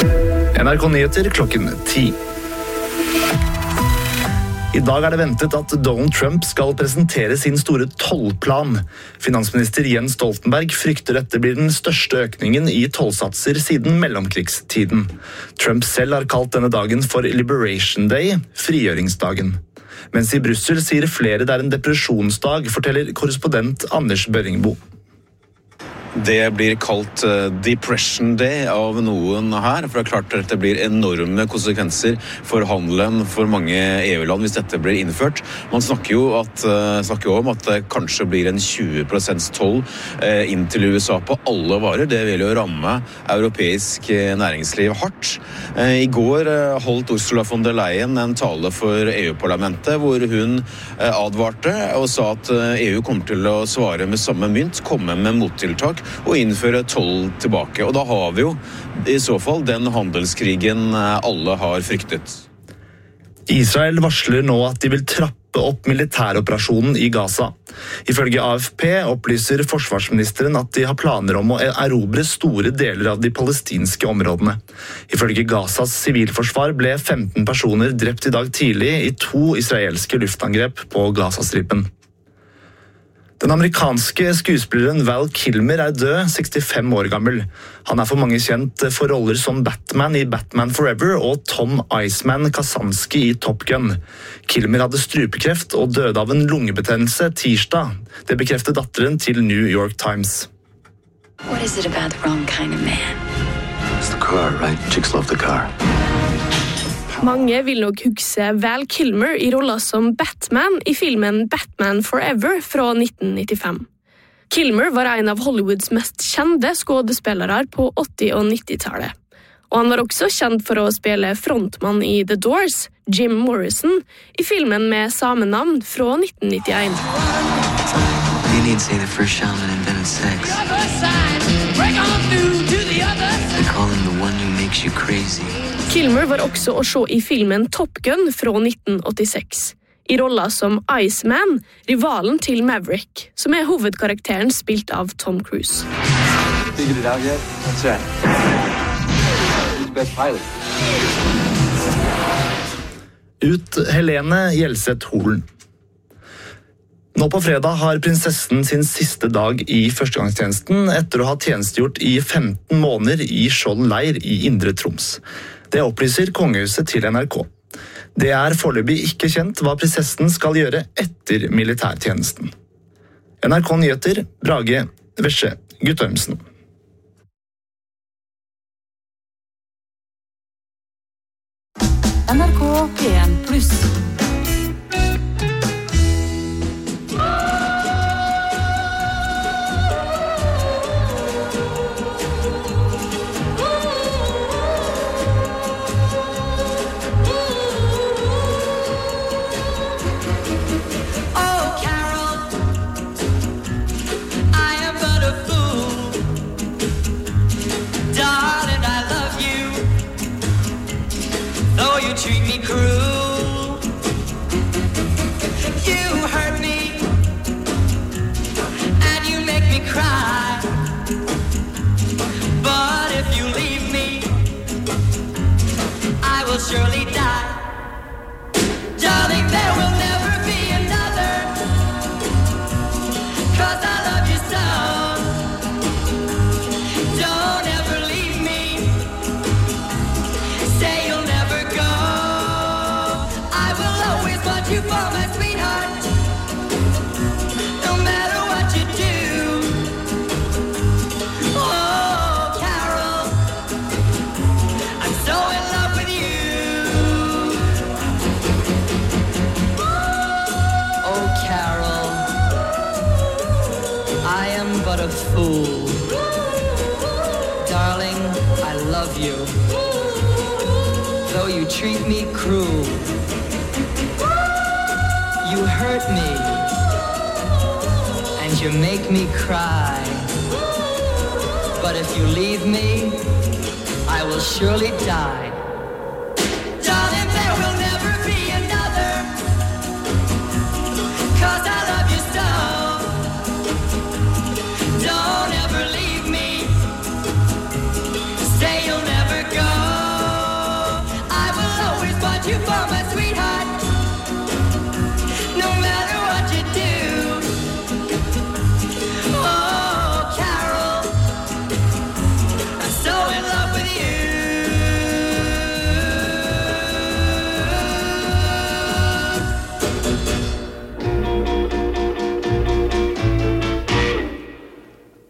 NRK Nyheter klokken 10. I dag det ventet at Donald Trump skal presentere sin store tollplan. Finansminister Jens Stoltenberg frykter dette blir den største økningen i tollsatser siden mellomkrigstiden. Trump selv har kalt denne dagen for Liberation Day, frigjøringsdagen. Mens i Brussel sier flere det en depresjonsdag, forteller korrespondent Anders Børringbo. Det blir kalt Depression Day av noen her, for det klart at det blir enorme konsekvenser for handelen for mange EU-land hvis dette blir innført. Man snakker jo om at det kanskje blir en 20% toll inn til USA på alle varer. Det vil jo ramme europeisk næringsliv hardt. I går holdt Ursula von der Leyen en tale for EU-parlamentet, hvor hun advarte og sa at EU kommer til å svare med samme mynt, komme med mottiltak og innføre toll tilbake. Og da har vi jo i så fall den handelskrigen alle har fryktet. Israel varsler nå at de vil trappe opp militæroperasjonen i Gaza. Ifølge AFP opplyser forsvarsministeren at de har planer om å erobre store deler av de palestinske områdene. Ifølge Gazas sivilforsvar ble 15 personer drept i dag tidlig i 2 israelske luftangrep på Gazastripen. Den amerikanske skuespilleren Val Kilmer død, 65 år gammel. Han for mange kjent for roller som Batman i Batman Forever og Tom Iceman Kasansky i Top Gun. Kilmer hadde strupekreft og døde av en lungebetennelse tirsdag. Det bekreftet datteren til New York Times. What is it about the wrong kind of man? It's the car, right? Chicks love the car. Mange vil nok huske Val Kilmer i rolla som Batman i filmen Batman Forever fra 1995. Kilmer var en av Hollywoods mest kjente skuespillere på 80- og 90-tallet. Og han var også kjent for å spille frontmann i The Doors, Jim Morrison, i filmen med samme navn fra 1991. You need to say the first shot and invented sex. They call him the one who makes you crazy. Kilmer var også å se i filmen Top Gun fra 1986, i rolla som Iceman, rivalen til Maverick, som hovedkarakteren spilt av Tom Cruise. Figured it out yet? What's that? Who's the best pilot? Ut Helene Gjelseth Holen. Nå på fredag har prinsessen sin siste dag i førstegangstjenesten etter å ha tjenestegjort i 15 måneder i Skjold leir i Indre Troms. Det opplyser kongehuset til NRK. Det foreløpig ikke kjent hva prinsessen skal gjøre etter militærtjenesten. NRK Nyheter, Brage Vesje Guttormsen. NRK P1+. Treat me cruel. You hurt me, and you make me cry. But if you leave me, I will surely die. Darling, there will never be another, 'cause I love you so. Don't ever leave me. Say you'll never go. You for my sweetheart, no matter what you do. Oh, Carol, I'm so in love with you. Oh, Carol, I am but a fool. Darling, I love you, though you treat me cruel. You hurt me, and you make me cry. But if you leave me, I will surely die. Darling, there will never be another, 'cause I love you so. Don't ever leave me. Say you'll never go.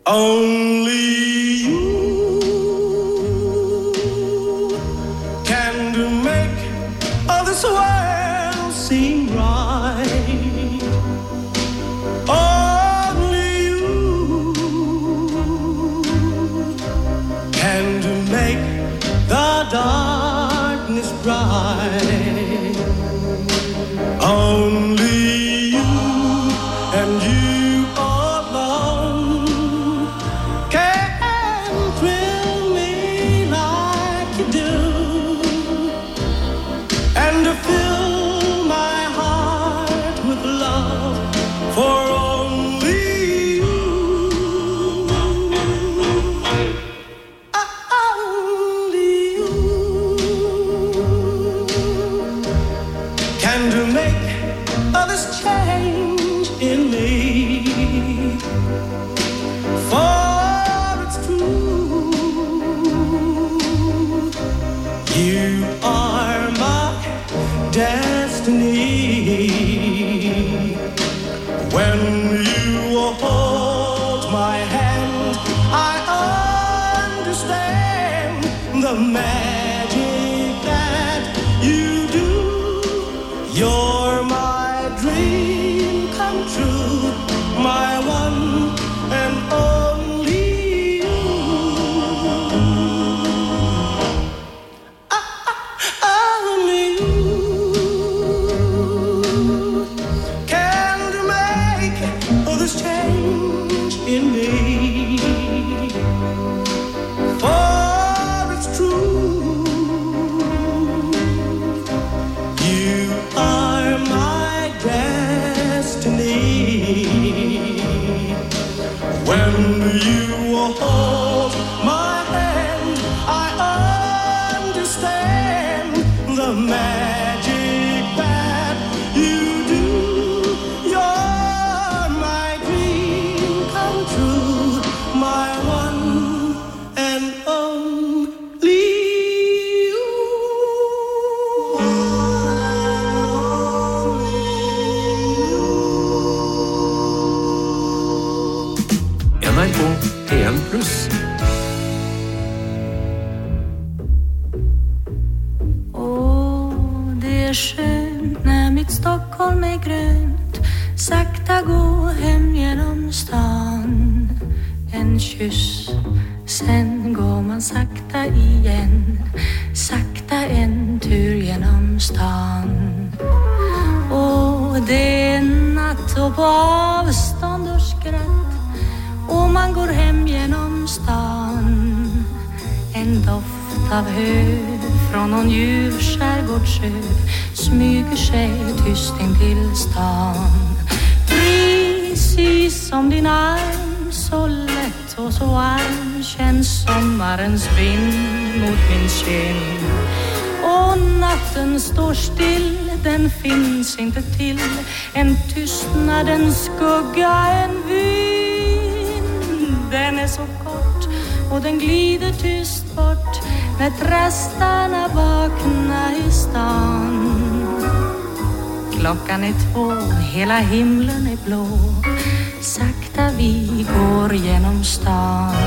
Only you can make all this world seem right. Only you can make the darkness bright. Only you and you alone can thrill me like you do, and to fill my heart with love for only you. Only you can to make all this change in me. For it's true, you are my destiny. When you hold my hand, I understand the magic that you do. You're my dream come true, my one and only you. Only you can make all this change in me. For it's true, you are my destiny. When you hold my hand, I understand the magic that you do. You're my dream come true, my one and only you. NRK PM+. Det är skönt när mitt Stockholm är grönt. Sakta gå hem genom stan. En kyss, sen går man sakta igen. Sakta en tur genom stan. Och det är natt och på avstånd och skratt. Och man går hem genom stan. En doft av hö från någon ljuv skärgårdsö smyger sig tyst in till stan. Precis som din arm, så lätt och så varm, känns sommarens vind mot min kind. Och natten står still, den finns inte till. En tystnad, en skugga, en vind. Den är så kort och den glider tyst bort när trastarna vaknar i stan. Klockan är 2, hela himlen är blå. Sakta vi går genom stan.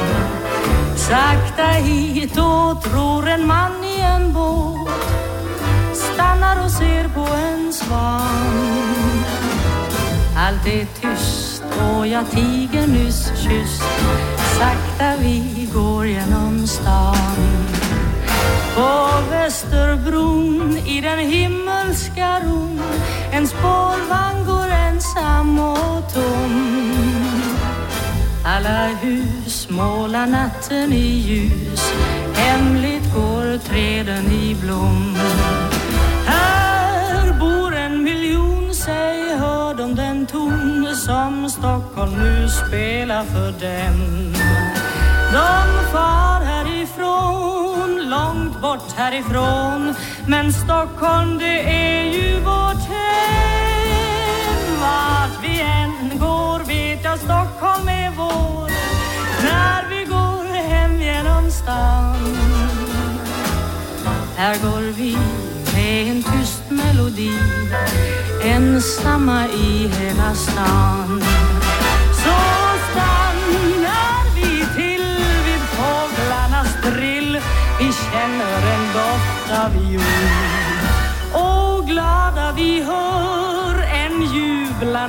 Sakta hit och tror en man i en båt stannar och ser på en svan. Allt är tyst och jag tiger nyss kysst. Sakta vi går genom stan. På Västerbron i den himmelska ron en spårvagn går ensam och tom. Alla hus målar natten i ljus. Hemligt går träden i blom. Här bor 1 miljon, säg hör de den ton som Stockholm nu spelar för dem. De far härifrån, långt bort härifrån, men Stockholm det är ju vårt hem. Vart vi än går vet jag Stockholm är vår. När vi går hem genom stan, här går vi med en tyst melodi, ensamma i hela stan. Så stanna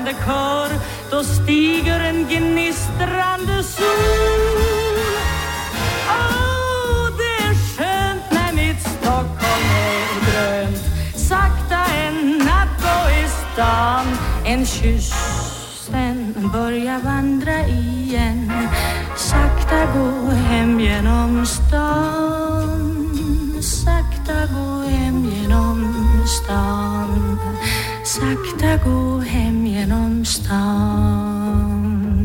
sjungande kör, då stiger en gnistrande sol. Det är skönt när mitt Stockholm är grönt. Sakta en natt gå i stan, en kyss, sen börja vandra igen. Sakta gå hem genom stan, sakta gå hem genom stan, sakta gå hem genom stan.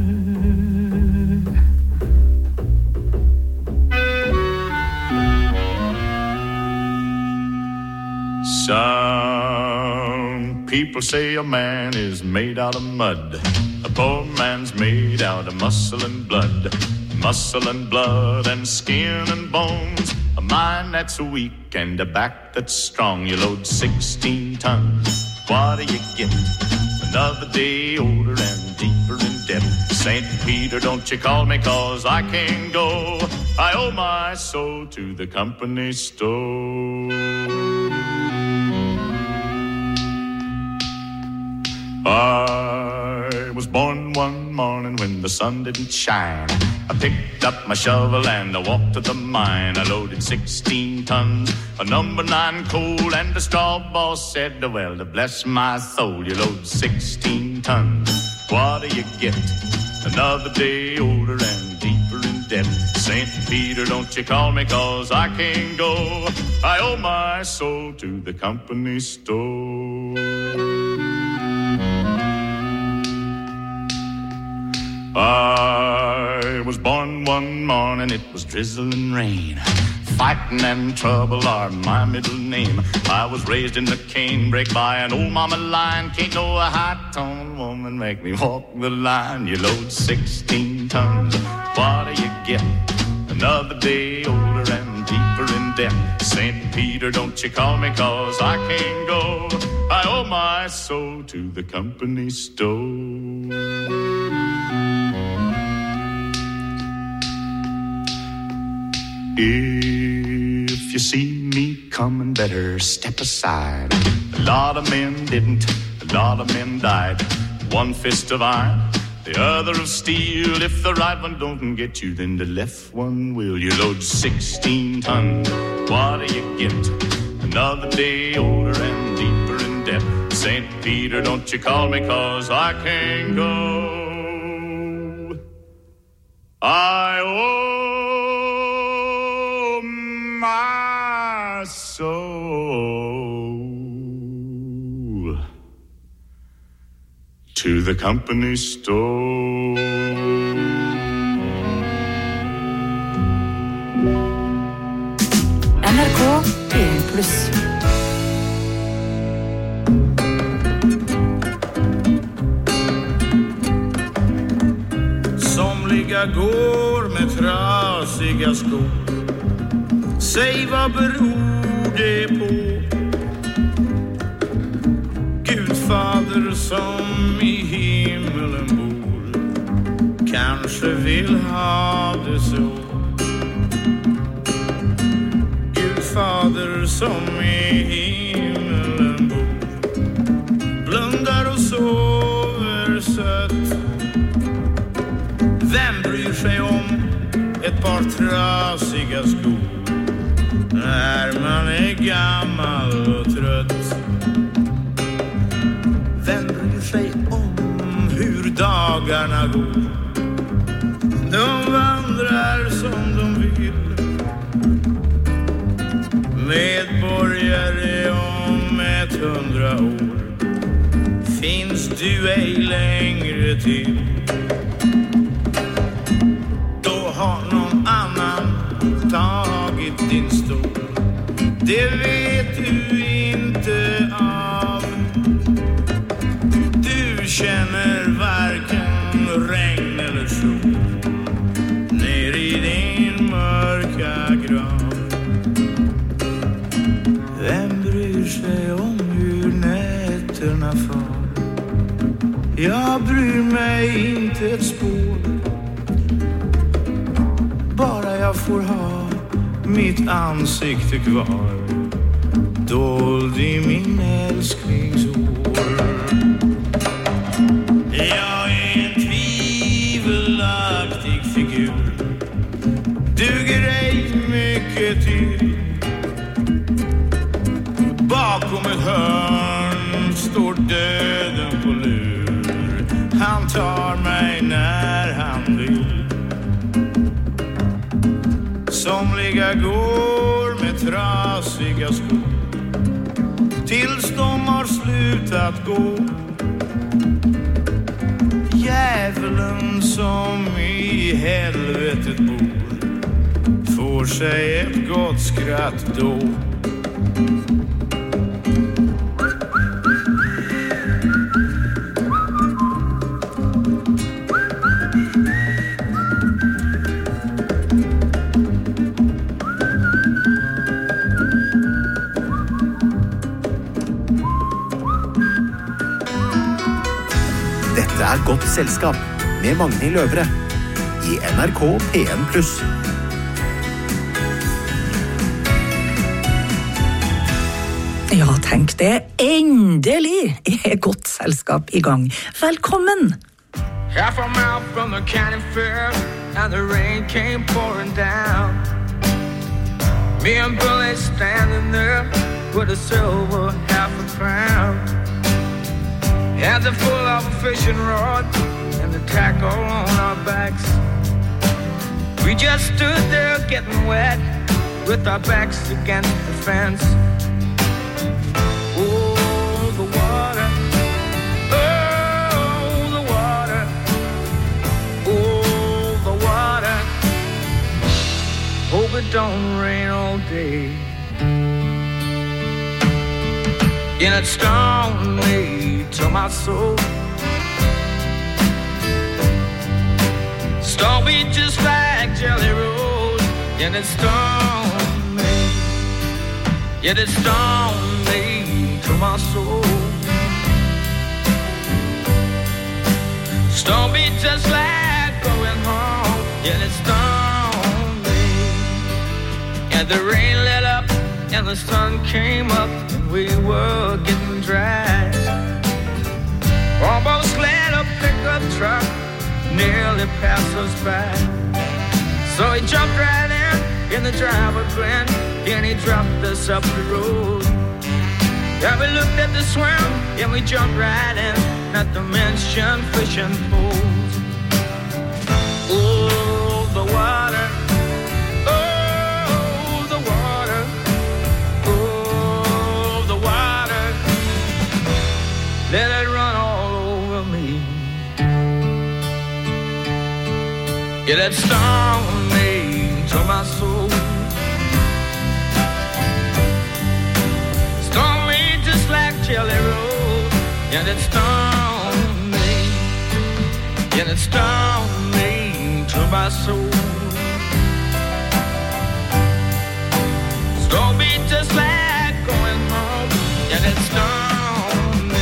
Some people say a man is made out of mud. A poor man's made out of muscle and blood. Muscle and blood and skin and bones. A mind that's weak and a back that's strong. You load 16 tons. What do you get? Another day older and deeper in debt. St. Peter, don't you call me, 'cause I can't go. I owe my soul to the company store. I was born one morning when the sun didn't shine. I picked up my shovel and I walked to the mine. I loaded 16 tons of number 9 coal, and the straw boss said, well, bless my soul, you load 16 tons. What do you get? Another day older and deeper in debt. St. Peter, don't you call me, 'cause I can't go. I owe my soul to the company store. I was born one morning, it was drizzling rain. Fighting and trouble are my middle name. I was raised in the canebrake by an old mama line. Can't no high-toned woman make me walk the line. You load 16 tons, what do you get? Another day older and deeper in debt. St. Peter, don't you call me, 'cause I can't go. I owe my soul to the company store. If you see me coming, better step aside. A lot of men didn't, a lot of men died. One fist of iron, the other of steel. If the right one don't get you, then the left one will. You load 16 tons, what do you get? Another day older and deeper in debt. St. Peter, don't you call me, 'cause I can't go. I owe my soul to the company store. NRK P1+. Somliga går med trasiga skor. Säg, vad beror det på? Gudfader som i himmelen bor kanske vill ha det så. Gudfader som i himmelen bor blundar och sover sött. Vem bryr sig om ett par trasiga skor när man är gammal och trött? Vem bryr sig om hur dagarna går? De vandrar som de vill. Medborgare om 100 år finns du ej längre till. Då har någon annan tagit din stol. Det vet du inte av. Du känner varken regn eller sol ner i din mörka grav. Vem bryr sig om hur nätterna far? Jag bryr mig inte ett spår. Bara jag får ha mitt ansikte kvar dold i min älsklingshår. ett hörn står döden på lur. Han tar mig när han vill. Somliga går med trasiga skor tills de har slutat gå. Djävulen som i helvetet bor får sig ett gott skratt då. Dette er Godt selskap med Magnhild Løvre i NRK P1+. Ja, tenk det. Endelig er Godt selskap i gang. Velkommen! Half a mile from the county fair and the rain came pouring down. Me and Billy standing there with a silver half a crown. Hands are full of a fishing rod and the tackle on our backs. We just stood there getting wet with our backs against the fence. Oh, the water. Oh, the water. Oh, the water. Hope it don't rain all day. And it stung me to my soul. Stung me just like Jelly Roll. And it stung me. Yet it stung me to my soul. Stung me just like going home. Yet it stung me. And the rain let up and the sun came up. We were getting dry. Almost let a pickup truck nearly pass us by. So he jumped right in the driver grin, and he dropped us up the road. Yeah, we looked at the swim, and we jumped right in, not to mention fishing poles. Oh, the water. Oh, the water. Oh, the water. Let it run all over me. Yeah, that stung me to my soul. Stung me just like Jelly Roll. Yeah, that stung me. Yeah, that stung me to my soul. Stung me just like going home. Yeah, that stung me.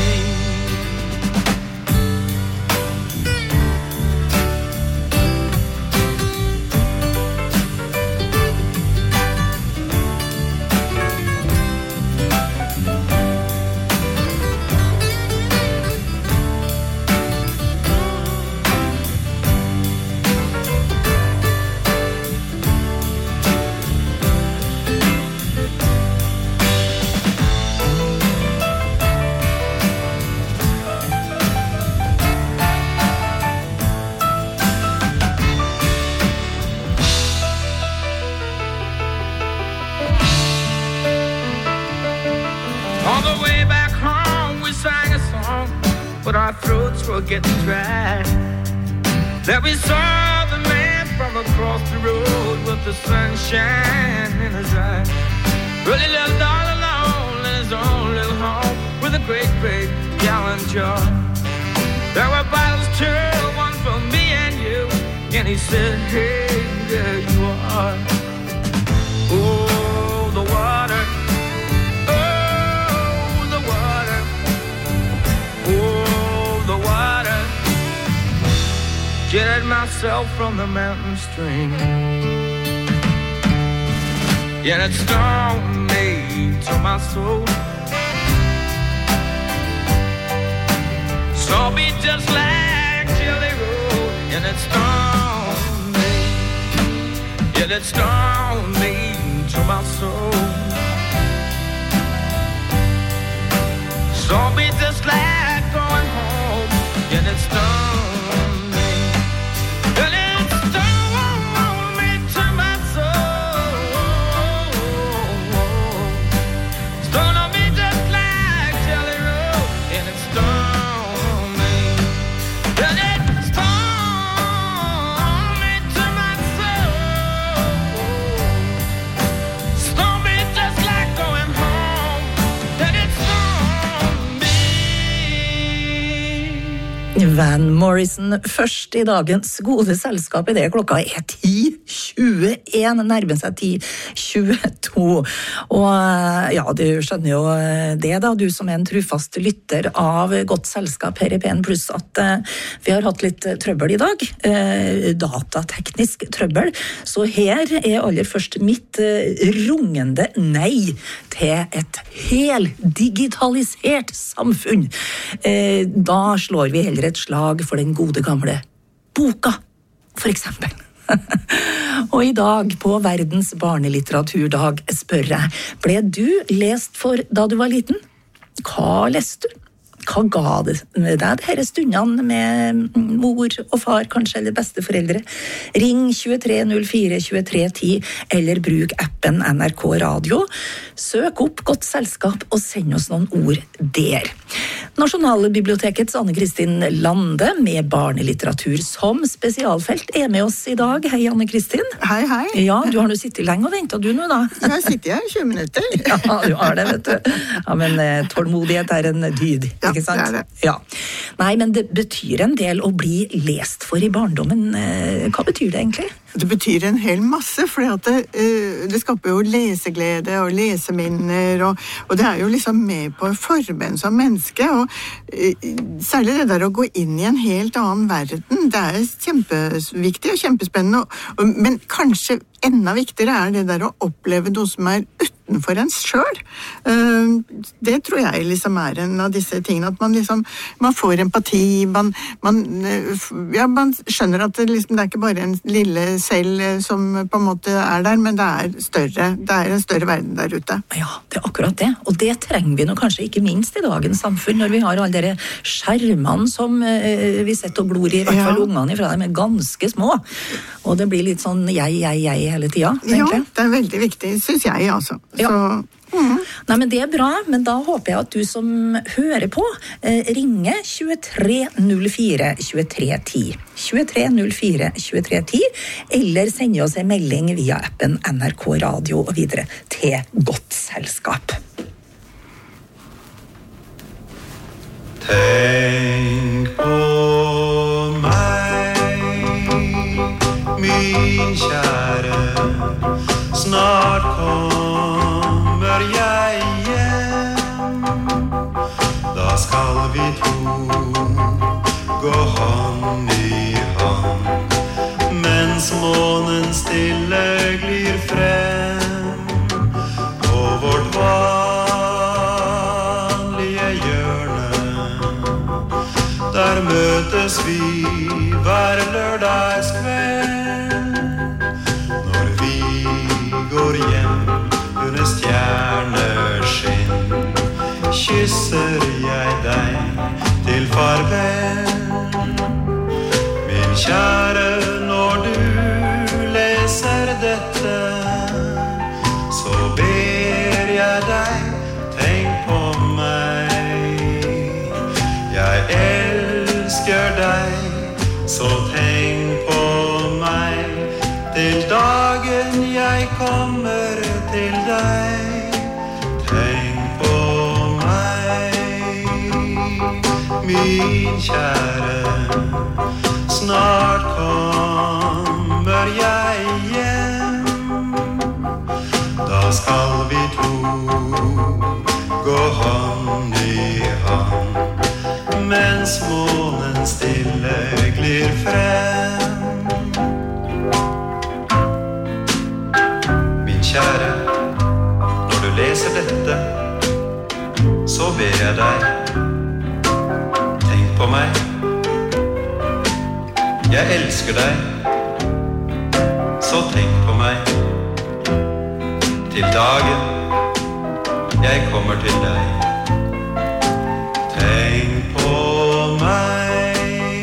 On the way back home, we sang a song, but our throats were getting dry. Then we saw the man from across the road with the sunshine in his eyes. Really lived all alone in his own little home with a great, great gallon jar. There were bottles too, one for me and you. And he said, hey, there you are. Oh, the water. Oh, the water. Jetted myself from the mountain stream. Yet it stung me to my soul. Saw me just like Jelly Roll. And it stung me. Yet it stung me to my soul. Van Morrison først I dagens gode selskap I det klokka 10:21, nærmer seg 10:22. Og ja, du skjønner jo det da, du som en trufast lytter av godt selskap her I P1 Pluss, at vi har hatt litt trøbbel I dag, datateknisk trøbbel, så her aller først mitt rungende nei til et heldigitalisert samfunn. Da slår vi heller et slag for den gode gamle boka, for eksempel. Og I dag, på verdens barnelitteraturdag, spør jeg, ble du lest for da du var liten? Hva leste du? Hva ga det deg disse stundene med mor og far, kanskje, eller besteforeldre? Ring 2304 2310, eller bruk appen NRK Radio. Søk opp Godt selskap og send oss noen ord der. Nasjonalbibliotekets Anne-Kristin Lande med barnelitteratur som spesialfelt med oss I dag. Hei, Anne-Kristin. Hei, hei. Ja, du har nå sittet lenge og ventet du nå da. Jeg sitter her 20 minutter. Ja, du har det, vet du. Ja, men tålmodighet en dyd, ikke sant? Det det. Ja. Nei, men det betyr en del å bli lest for I barndommen. Hva betyr det egentlig? Det betyr en hel masse, for det skaper jo leseglede og leseminner, og det jo liksom med på å forme en som menneske, og særlig det der å gå inn I en helt annen verden, det kjempeviktig og kjempespennende, men kanskje enda viktigere det der å oppleve noe som utenfor en selv. Det tror jeg liksom en av disse tingene, at man får empati, man skjønner at det liksom, det ikke bare en lille selv som på en måte der, men det større, det en større verden der ute. Ja, det akkurat det, og det trenger vi nå kanskje ikke minst I dagens samfunn, når vi har alle dere skjermene som vi setter og glor I hvert fall ungene fra dem ganske små, og det blir litt sånn jeg hele tiden, egentlig. Ja, det veldig viktig, synes jeg altså. Ja. Så Nei, men det bra, men da håper jeg at du som hører på ringer 2304 2310 2304 2310 eller sender oss en melding via appen NRK Radio og videre til Godt selskap. Tenk på meg, min kjære, snart kommer jeg hjem. Da skal vi to gå hånd I hånd, mens månen stille glir frem på vårt vanlige hjørne. Der møtes vi hver lørdagskveld, når vi går hjem under stjerneskinn. Kysser jeg deg til farvel, min kjære, når du leser dette, så ber jeg deg, tenk på meg. Jeg elsker deg, så tenk på meg, til dagen jeg kommer til deg. Tenk på meg, min kjære, snart kommer jeg hjem. Da skal vi to gå hånd I hånd, mens månen stille glir frem. Min kjære, når du leser dette, så ber jeg deg, tenk på meg. Jeg elsker deg, så tenk på meg, til dagen jeg kommer til deg. Tenk på meg,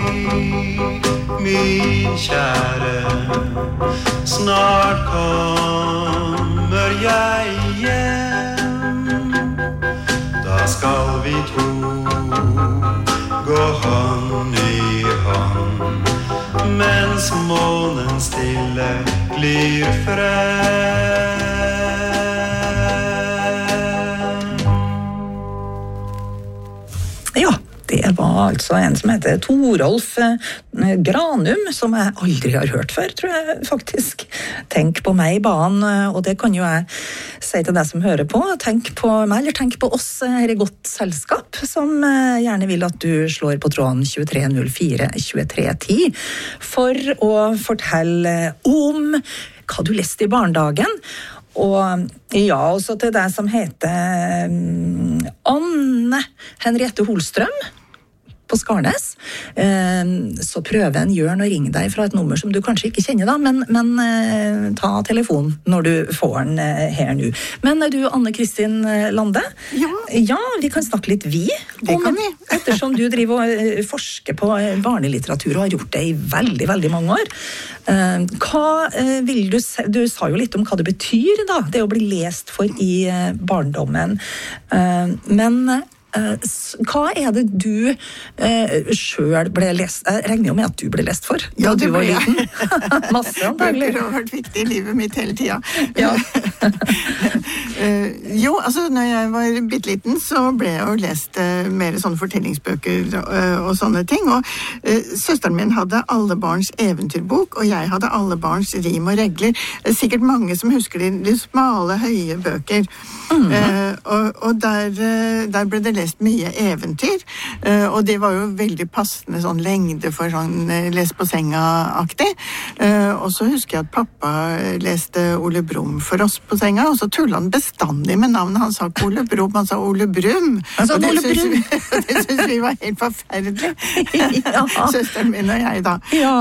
min kjære, snart kommer jeg hjem. Da skal vi to gå hånd I hånd, mens månen stille glir frem. Ja, det var altså en som heter Torolf Granum, som jeg aldri har hørt før, tror jeg faktisk. Tenk på meg, banen, og det kan jo jeg si til deg som hører på. Tenk på meg, eller tenk på oss her i godt selskap, som gjerne vil at du slår på tråden 2304 2310 for å fortelle om hva du leste i barnedagen. Og ja, også til deg som heter Anne Henriette Holstrøm på Skarnes, så prøver en Jørn å ringe deg fra et nummer som du kanskje ikke kjenner da, men ta telefonen når du får den her nå. Men du, Anne-Kristin Lande? Ja, vi kan snakke litt vi. Det kan vi. Ettersom du driver og forsker på barnelitteratur og har gjort det i veldig, veldig mange år. Hva vil du si? Du sa jo litt om hva det betyr da, det å bli lest for i barndommen. Men hva er det du selv ble lest? Jeg regner jo med at du ble lest for da du var liten. Masse antagelig. Det har vært viktig i livet mitt hele tiden. Ja. Jo, altså når jeg var bitteliten så ble jeg jo lest mer sånne fortellingsbøker og sånne ting. Og søsteren min hadde Alle barns eventyrbok, og jeg hadde Alle barns rim og regler. Sikkert mange som husker de smale, høye bøker. Og der ble det lest mye eventyr, og det var jo veldig passende sånn lengde for sånn les på senga-aktig. Og så husker jeg at pappa leste Ole Brumm for oss på senga, og så tullet han bestandig med navnet. Han sa ikke Ole Brumm, han sa Ole Brumm. Og det synes vi var helt forferdelig. Ja. Søsteren min og jeg da. Ja.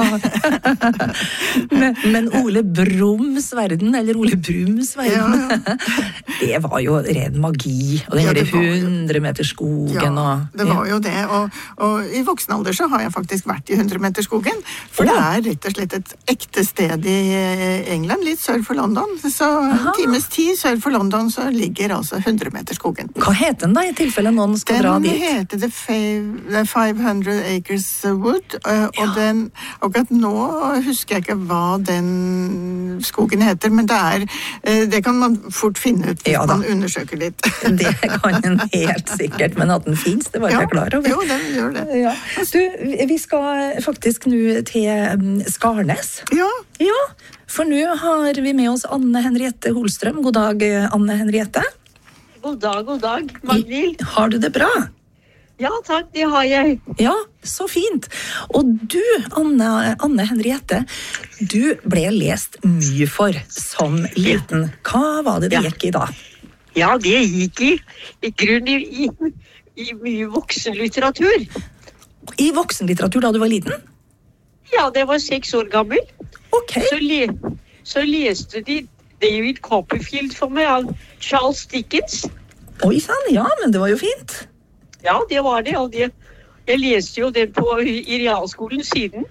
Men Ole Brumms verden, eller Ole Brums verden, det var jo ren magi, og det hele 100 meter skogen. Det var jo det, og i voksen alder så har jeg faktisk vært i 100 meter skogen, for det er rett og slett et ekte sted i England, litt sør for London, så times 10 sør for London så ligger altså 100 meter skogen. Hva heter den da, i tilfelle noen skal dra dit? Den heter The 500 Acres Wood, og den, akkurat nå husker jeg ikke hva den skogen heter, men det kan man fort finne ut hvis man undersøker litt. Det kan en helt sikkert, men at den finnes, det var ikke jeg klar over. Jo, den gjør det. Ja. Du, vi skal faktisk nå til Skarnes. Ja. Ja, for nå har vi med oss Anne Henriette Holstrøm. God dag, Anne Henriette. God dag, Magnhild. Har du det bra? Ja, takk, det har jeg. Ja, så fint. Og du, Anne Henriette, du ble lest mye for som liten. Hva var det gikk i da? Ja, det gikk i grunn i mye voksenlitteratur. I voksenlitteratur da du var liten? Ja, det var 6 år gammel. Ok. Så leste de David Copperfield for meg av Charles Dickens. Oi, sann, ja, men det var jo fint. Ja, det var det, og jeg leste jo den i realskolen siden.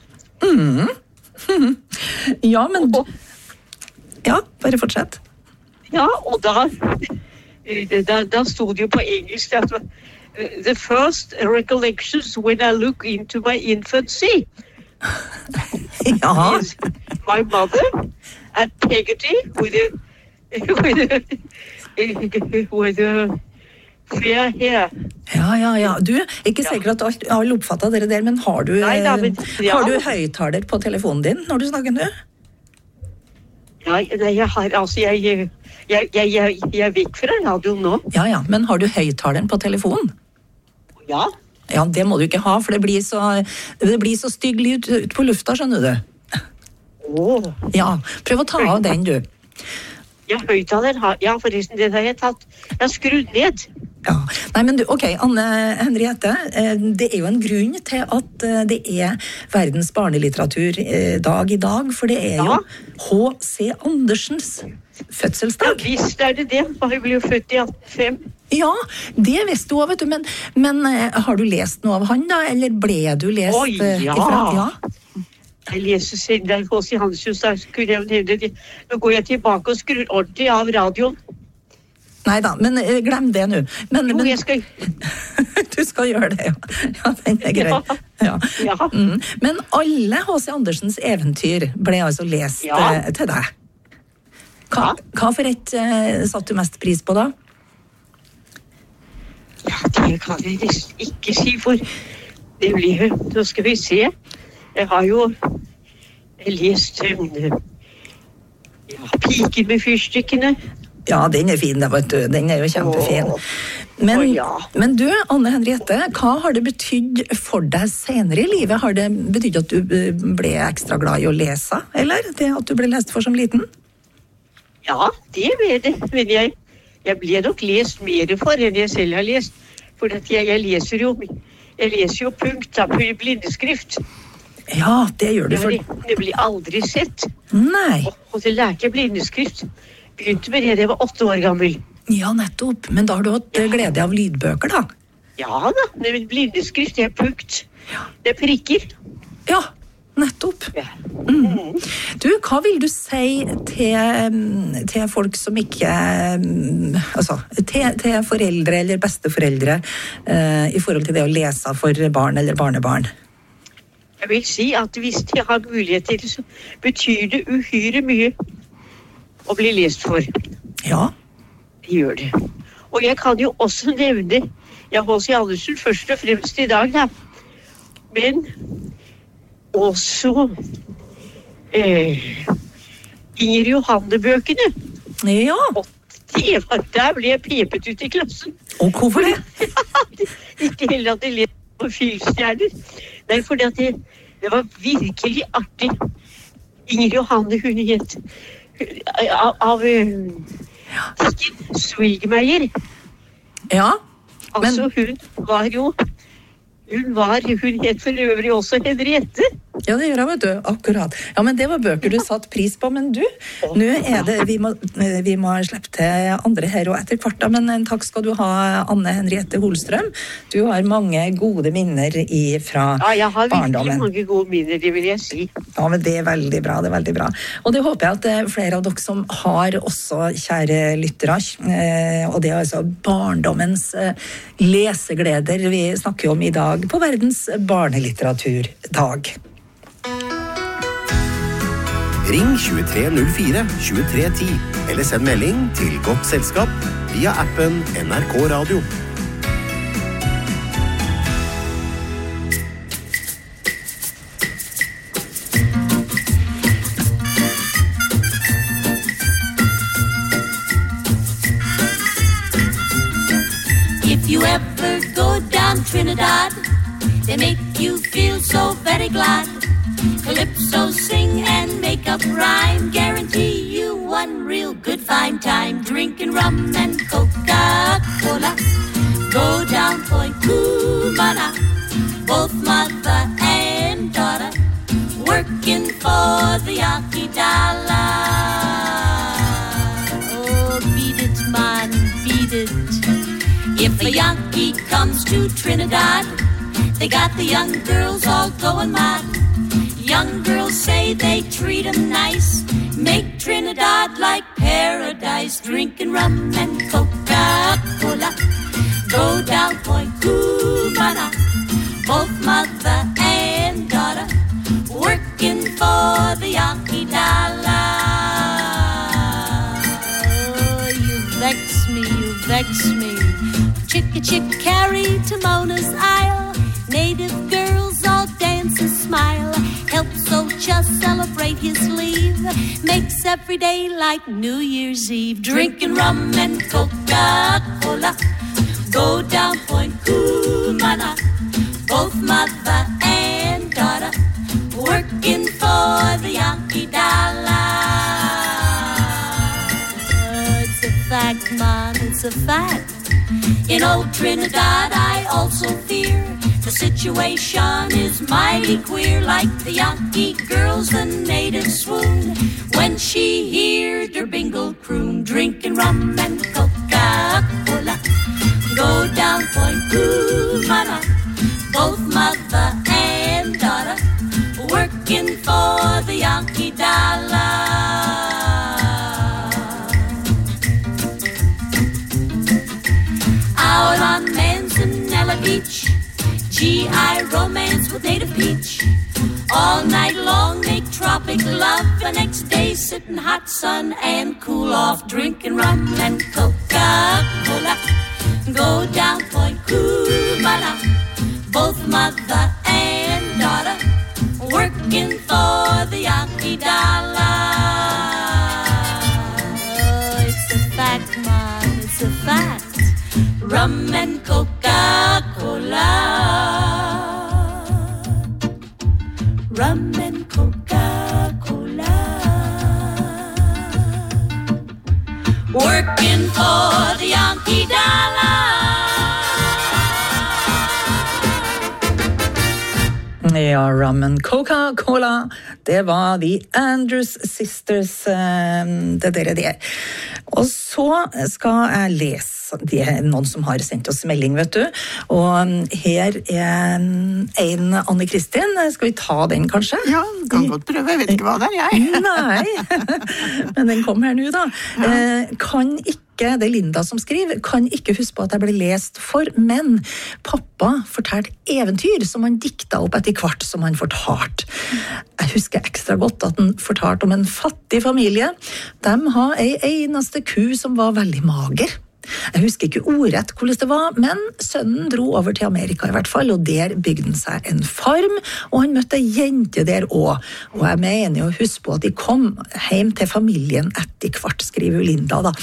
Ja, men... Ja, bare fortsett. Ja, og da stod det jo på engelsk at the first recollections when I look into my infancy. Ja. Is my mother at Peggotty with a fair hair. Ja. Du, ikke sikkert at alle oppfattet dere der, men har du høyttaler på telefonen din når du snakker nå? Nei, jeg har, altså, jeg er vekk fra radioen nå. Ja, men har du høyttaleren på telefonen? Ja. Ja, det må du ikke ha, for det blir så styggelig ut på lufta, skjønner du. Ja, prøv å ta av den, du. Ja, høyttaleren har, forresten, det har jeg tatt. Jeg har skrudd ned. Ja, nei, men du, ok, Anne Henriette, det er jo en grunn til at det er verdens barnelitteraturdag i dag, for det er jo H.C. Andersens fødselsdag. Ja, visst er det, for jeg ble jo født i 1805. Ja, det visste du også, vet du, men har du lest noe av han da, eller ble du lest ifra? Ja. Jeg leser selv der H.C. Andersen, så kunne jeg nevne det. Nå går jeg tilbake og skrur ordentlig av radioen. Neida, men glem det nå. Men jeg skal... Du skal gjøre det, ja. Den er grei. Ja. Men alle H.C. Andersens eventyr ble altså lest til deg. Hva for et satt du mest pris på da? Ja, det kan jeg nesten ikke si, for Det blir, nå skal vi se. Jeg har jo lest Piken med fyrstikkene. Ja, den fin, da, vet du. Den jo kjempefin. Men du, Anne Henriette, hva har det betydd for deg senere i livet? Har det betydd at du ble ekstra glad i å lese, eller det at du ble lest for som liten? Ja, det ble det. Men jeg ble nok lest mer for enn jeg selv har lest. For at jeg leser jo punkt da, på blindeskrift. Ja, det gjør du for... Det blir aldri sett. Nei. Og det lærte jeg blindeskrift. Begynte med det da jeg var 8 år gammel. Ja, nettopp. Men da har du hatt glede av lydbøker, da? Ja da, men blindeskrift er punkt. Det er prikker. Ja, nettopp. Du, hva vil du si til folk som ikke... Altså, til foreldre eller besteforeldre i forhold til det å lese for barn eller barnebarn? Jeg vil si at hvis de har mulighet til det, så betyr det uhyre mye å bli lest for. Ja. Det gjør det. Og jeg kan jo også nevne H.C. Andersen først og fremst i dag, da. Men også Inger Johanne-bøkene. Ja. Og der ble jeg pepet ut i klassen. Og hvorfor det? Ikke heller at jeg leste på filmstjerner. Nei, fordi at det var virkelig artig. Inger Johanne, hun het av Svilgemeier. Ja. Altså, hun het for øvrig også Henriette. Ja, det gjør jeg, vet du. Akkurat. Ja, men det var bøker du satt pris på, men du, nå det, vi må slippe til andre her og etter hvert, men en takk skal du ha, Anne Henriette Holstrøm. Du har mange gode minner fra barndommen. Ja, jeg har virkelig mange gode minner, det vil jeg si. Ja, men det veldig bra, det veldig bra. Og det håper jeg at flere av dere som har også, kjære lyttere, og det altså barndommens lesegleder vi snakker om i dag på verdens barnelitteraturdag. Ring 2304 2310 eller send melding til Godt Selskap via appen NRK Radio. If you ever go down Trinidad, they make you feel so very glad. Calypso sing and make up rhyme, guarantee you one real good fine time. Drinking rum and Coca-Cola, go down Point Cumana, both mother and daughter, working for the Yankee dollar. Oh, beat it, man, beat it. If a Yankee comes to Trinidad, they got the young girls all going mad. Young girls say they treat 'em nice, make Trinidad like paradise. Drinking rum and Coca-Cola, go down Point Cumana, both mother and daughter, working for the Yankee dollar. Oh, you vex me, you vex me. Chick carry to Mona's Isle, native girls all dance and smile. Helps Ocha celebrate his leave, makes every day like New Year's Eve. Drinking rum and Coca-Cola, go down Point Cumana, both mother and daughter, working for the Yankee dollar. It's a fact, man, it's a fact. In old Trinidad I also fear the situation is mighty queer. Like the Yankee girls, the natives swoon when she heard her bingle croon. Drinking rum and Coca-Cola, go down Point Cumana, both mother and daughter, working for the Yankee dollar. Out on Manzanella Beach, GI romance with native peach. All night long make tropic love, the next day sit in hot sun and cool off. Drinking rum and Coca-Cola, go down Point Cumana, both mother working for the Yankee dollar. Ja, rum and Coca-Cola, det var The Andrews Sisters, det der. Og så skal jeg lese, det noen som har sendt oss melding, vet du, og her en Anne Kristin, skal vi ta den kanskje? Ja, kan godt prøve, jeg vet ikke hva det jeg. Nei, men den kom her nå da. Kan ikke, det er Linda som skriver, kan ikke huske på at jeg ble lest for, men pappa fortalte eventyr som han dikta opp etter hvert som han fortalte. Jeg husker ekstra godt at han fortalte om en fattig familie. De har en eneste ku som var veldig mager. Jeg husker ikke ordrett hvordan det var, men sønnen dro over til Amerika i hvert fall, og der bygde han seg en farm, og han møtte en jente der også. Og jeg mener å huske på at de kom hjem til familien etter hvert, skriver Linda da.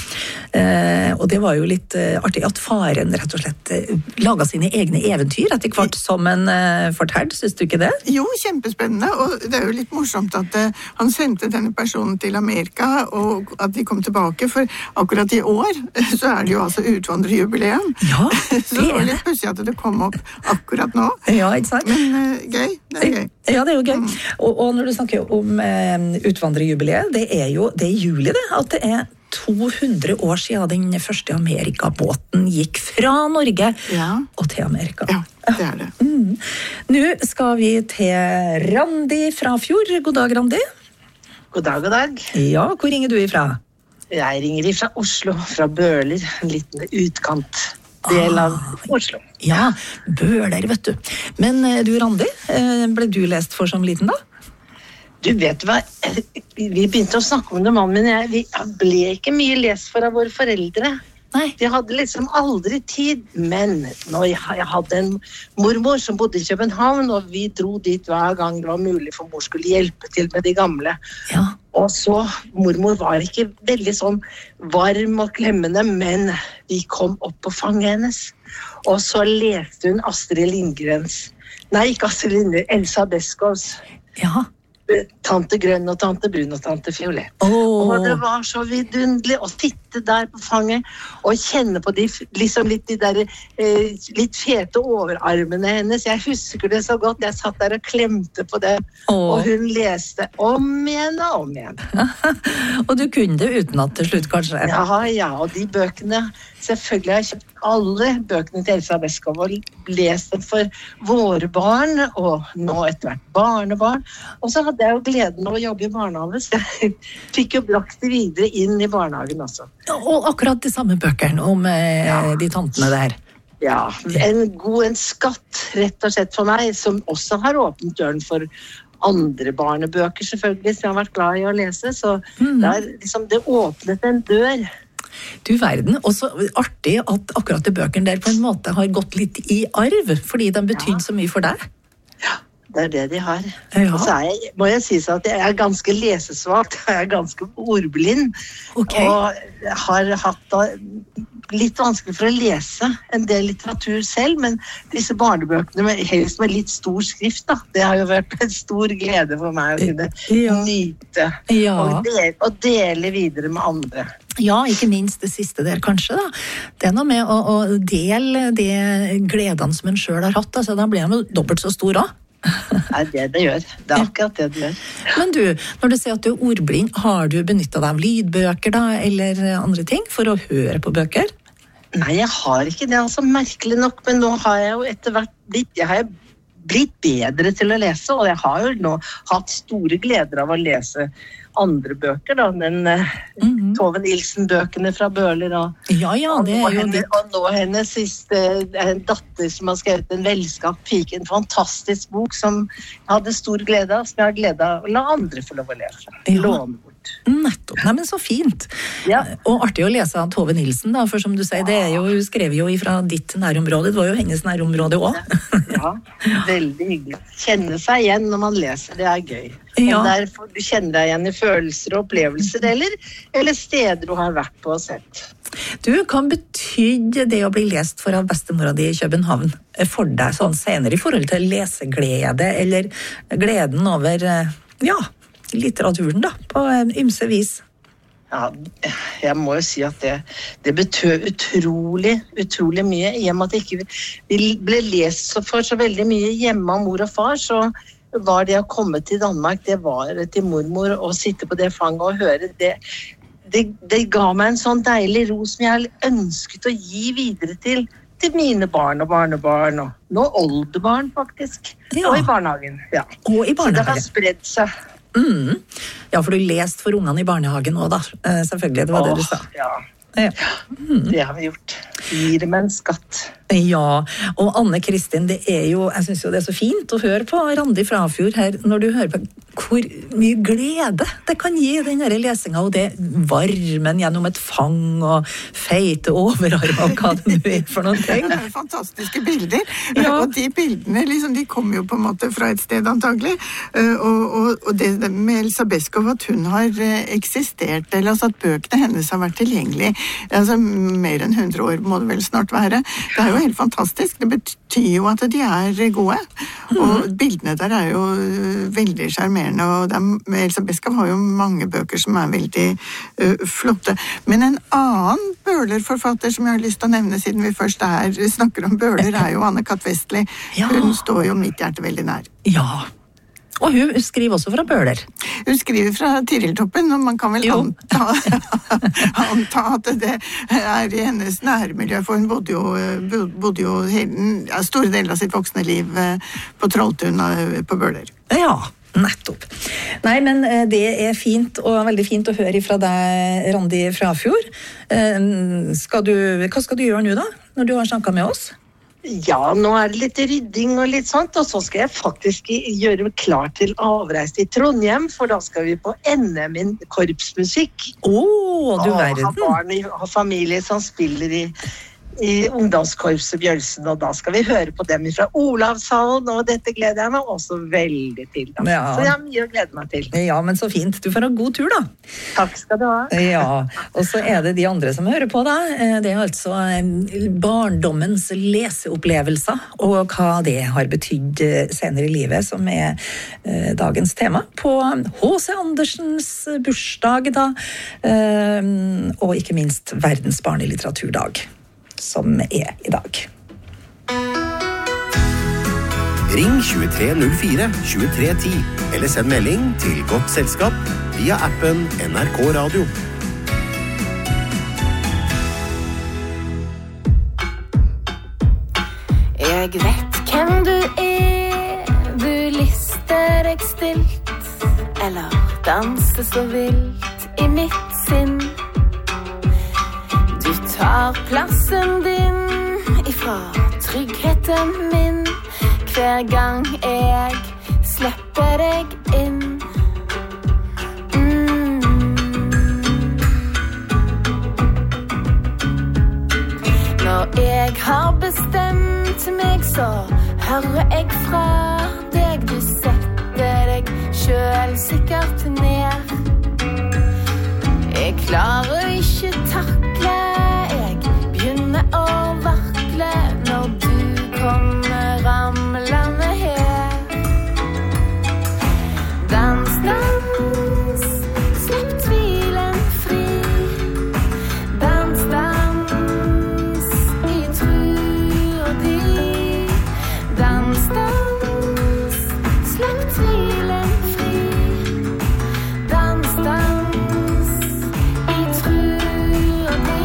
Og det var jo litt artig at faren rett og slett laget sine egne eventyr etter hvert som en fortalt, synes du ikke det? Jo, kjempespennende, og det er jo litt morsomt at han sendte denne personen til Amerika, og at de kom tilbake, for akkurat i år så det jo altså utvandrerjubileum. Ja, så det var litt pussig at det kom opp akkurat nå. Ja, ikke sant? Men gøy, det er gøy. Ja, det er jo gøy. Og når du snakker om utvandrerjubileet, det er juli det, at det er 200 år siden den første Amerikabåten gikk fra Norge og til Amerika. Ja, det er det. Nå skal vi til Randi fra Fjord. God dag, Randi. God dag, god dag. Ja, hvor ringer du ifra? Jeg ringer fra Oslo, fra Bøler, en liten utkantdel av Oslo. Ja, Bøler, vet du. Men du, Randi, ble du lest for som liten da? Du vet hva, vi begynte å snakke om det, mannen min, vi ble ikke mye lest for av våre foreldre. Nei. De hadde liksom aldri tid, men når jeg hadde en mormor som bodde i København, og vi dro dit hver gang det var mulig for mor skulle hjelpe til med de gamle. Ja. Og så, mormor var ikke veldig sånn varm og klemmende, men vi kom opp på fanget hennes. Og så leste hun Astrid Lindgrens, nei, ikke Astrid Lindgren, Elsa Beskows. Ja. Tante Grønn og Tante Brun og Tante Fiolett. Og det var så vidunderlig å sitte der på fanget og kjenne på de der litt fete overarmene hennes. Jeg husker det så godt. Jeg satt der og klemte på det, og hun leste om igjen og om igjen. Og du kunne det utenat til slutt, kanskje? Ja, og de bøkene, selvfølgelig har jeg kjøpt alle bøkene til Elsa Beskow og lest dem for våre barn, og nå etter hvert barnebarn. Og så hadde jeg jo gleden av å jobbe i barnehage, så jeg fikk jo brakt det videre inn i barnehagen også. Og akkurat de samme bøkene om de tantene der. Ja, en skatt rett og slett for meg, som også har åpnet døren for andre barnebøker selvfølgelig, som jeg har vært glad i å lese, så det åpnet en dør. Du verden, også artig at akkurat de bøkene der på en måte har gått litt i arv, fordi de betydde så mye for deg. Ja, det er det de har. Og så må jeg si at jeg er ganske lesesvakt, jeg er ganske ordblind, og har hatt litt vanskelig for å lese en del litteratur selv, men disse barnebøkene, helst med litt stor skrift, da, det har jo vært en stor glede for meg å kunne nyte og dele videre med andre. Ja, ikke minst det siste der kanskje da. Det er noe med å dele de gledene som en selv har hatt, altså da blir de jo dobbelt så stor også. Nei, det gjør. Det er akkurat det det gjør. Men du, når du sier at du er ordblind, har du benyttet deg av lydbøker da, eller andre ting, for å høre på bøker? Nei, jeg har ikke det, altså merkelig nok, men nå har jeg jo etter hvert blitt bedre til å lese, og jeg har jo nå hatt store gleder av å lese andre bøker da, den Tove Nilsen-bøkene fra Bøler og, det er jo og nå hennes siste datter som har skrevet En velskapt pike, en fantastisk bok som jeg hadde stor glede av, som jeg har glede av å la andre få lov å lese, låne bort. Nettopp, nei, men så fint. Og artig å lese av Tove Nilsen da, for som du sier, det er jo, hun skrev jo ifra ditt nærområde, det var jo hennes nærområde også. Ja, veldig hyggelig. Kjenne seg igjen når man leser, det er gøy. Og derfor du kjenner deg igjen i følelser og opplevelser, eller steder du har vært på og sett. Du, kan betyde det å bli lest for av bestemora di i København for deg sånn senere i forhold til leseglede, eller gleden over, litteraturen da, på ymse vis? Ja, jeg må jo si at det betød utrolig mye, i og med at ikke vi ble lest for så veldig mye hjemme av mor og far, så var det å komme til Danmark, det var til mormor, å sitte på det fanget og høre det ga meg en sånn deilig ro som jeg ønsket å gi videre til mine barn og barnebarn, og nå oldebarn faktisk, og i barnehagen. Ja. Og i barnehagen. Så det har spredd seg. Ja, for du leste for ungene i barnehagen også da, selvfølgelig, det var det du sa. Ja. Det har vi gjort. Gir dem en skatt. Ja, og Anne Kristin, det jo, jeg synes jo det så fint å høre på Randi Frafjord her, når du hører på hvor mye glede det kan gi den her lesinga, og det varmen gjennom et fang og feite overarm og hva det nå for noen ting. Det fantastiske bilder, og de bildene liksom, de kommer jo på en måte fra et sted antagelig, og det med Elsa Beskow, at hun har eksistert, eller altså at bøkene hennes har vært tilgjengelige, altså mer enn 100 år må det vel snart være. Det jo helt fantastisk. Det betyr jo at de gode, og bildene der jo veldig charmerende, og Elsa Beskow har jo mange bøker som veldig flotte. Men en annen Bøhler-forfatter som jeg har lyst til å nevne, siden vi først snakker om Bøhler, jo Anne-Kat. Vestli. Hun står jo mitt hjerte veldig nær. Ja. Og hun skriver også fra Bøhler. Hun skriver fra Tiriltoppen, og man kan vel anta at det i hennes nærmiljø, for hun bodde jo store deler av sitt voksne liv på Trolltun på Bøhler. Ja, nettopp. Nei, men det fint, og veldig fint å høre fra deg, Randi Frafjord. Hva skal du gjøre nå da, når du har snakket med oss? Ja, nå det litt rydding og litt sånt, og så skal jeg faktisk gjøre meg klar til avreise til Trondheim, for da skal vi på NM i korpsmusikk. Du verden! Og ha barn og familie som spiller i ungdomskorpset Bjølsen, og da skal vi høre på dem fra Olavshallen, og dette gleder jeg meg også veldig til. Ja. Så jeg har mye å glede meg til. Ja, men så fint. Du får ha god tur da. Takk skal du ha. Ja, og så det de andre som hører på deg. Det altså barndommens leseopplevelser, og hva det har betydd senere i livet, som dagens tema på H.C. Andersens bursdag da, og ikke minst verdens barnelitteraturdag, som i dag. Ring 2304 2310 eller send melding til Godt Selskap via appen NRK Radio. Jeg vet hvem du du lister deg stilt, eller danser så vilt i mitt sinn. Du tar plassen din ifra tryggheten min, hver gang jeg slipper deg inn. Når jeg har bestemt meg, så hører jeg fra deg. Du setter deg selv sikkert ned. Jeg klarer ikke takle, jeg begynner å vakle når du kommer ramlende her. Dans, dans, slipp tvilen fri. Dans, dans, i tror de. Dans, dans, slipp tvilen fri. Dans, dans, i tror de.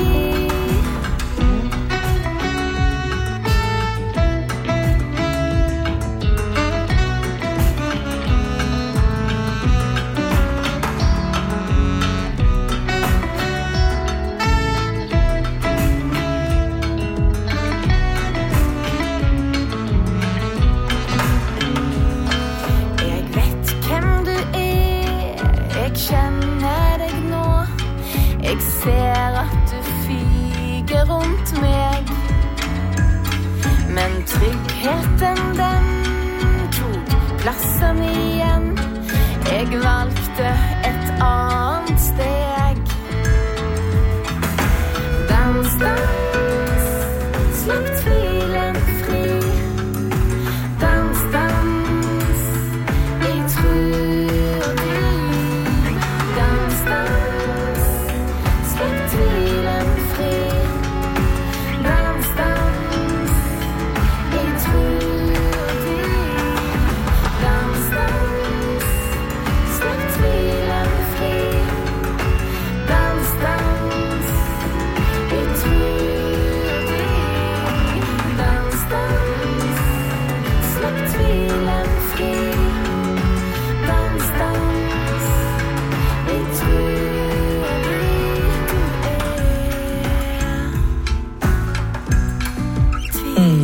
Jeg vet hvem du jeg kjenner deg nå. Jeg ser at du fyger rundt meg. Men tryggheten den tok plassen igjen. Jeg valgte et annet steg. Dans, dans, slipp tvilen fri. Dans, dans, i tror de. Dans, dans, slipp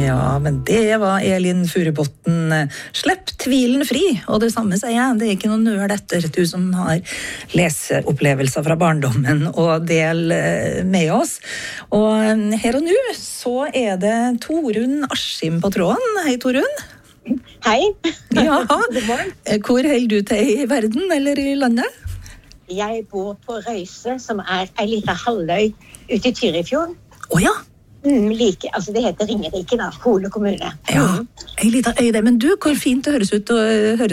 Ja, men det var Elin Furubotten. Slipp tvilen fri, og det samme sier jeg. Det er ikke noe nøl etter du som har leseopplevelser fra barndommen og del med oss. Og her og nå så er det Torunn Askim på tråden. Hei, Torunn. Hei. Ja, hvor holder du til i verden eller i landet? Jeg bor på Røyse, som en liten halvøy ute i Tyrifjorden. Åja. Altså det heter Ringerike da, Hole kommune. Ja, en liten øy der. Men du, hvor fint det høres ut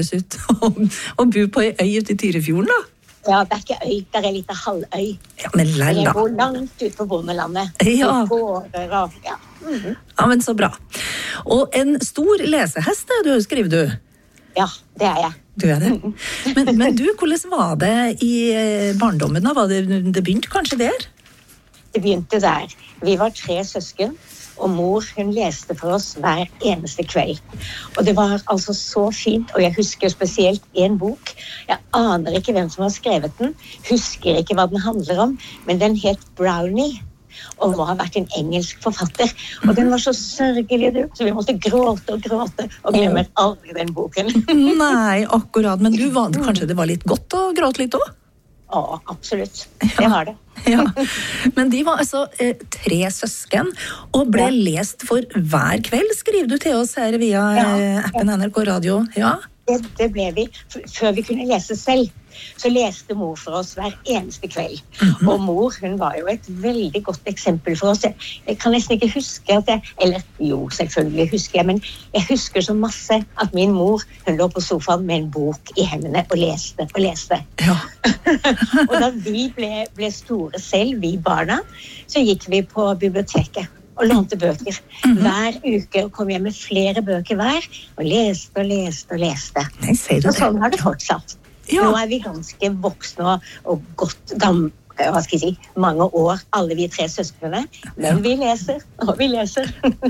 å bo på en øy ute i Tyrifjorden da? Ja, det er ikke øy, det er en liten halvøy. Ja, men lell da. Jeg bor langt ut på bondelandet. Ja. Ja. Ja, men så bra. Og en stor lesehest er du, skriver du? Ja, det er jeg. Du er det. Men du, hvordan var det i barndommen da? Det begynte kanskje der? Det begynte der. Vi var 3 søsken, og mor hun leste for oss hver eneste kveld. Og det var altså så fint, og jeg husker spesielt en bok. Jeg aner ikke hvem som har skrevet den, husker ikke hva den handler om, men den het Brownie. Og må ha vært en engelsk forfatter. Og den var så sørgelig, du. Så vi måtte gråte og glemmer aldri den boken. Nei, akkurat. Men kanskje det var litt godt å gråte litt også? Ja, absolutt. Det var det. Ja. Men de var altså 3 søsken, og ble lest for hver kveld, skriver du til oss her via appen NRK Radio. Ja. Det ble vi. Før vi kunne lese selv, så leste mor for oss hver eneste kveld. Og mor, hun var jo et veldig godt eksempel for oss. Jeg kan nesten ikke huske at selvfølgelig husker jeg, men jeg husker så masse at min mor, hun lå på sofaen med en bok i hendene og leste. Ja. Og da vi ble store selv, vi barna, så gikk vi på biblioteket og lånte bøker. Hver uke kom jeg med flere bøker hver, og leste. Nei, sier du det? Og sånn har det fortsatt. Ja. Nå er vi ganske voksne og godt gamle, hva skal jeg si, mange år, alle vi 3 søskene, men vi leser, og vi leser.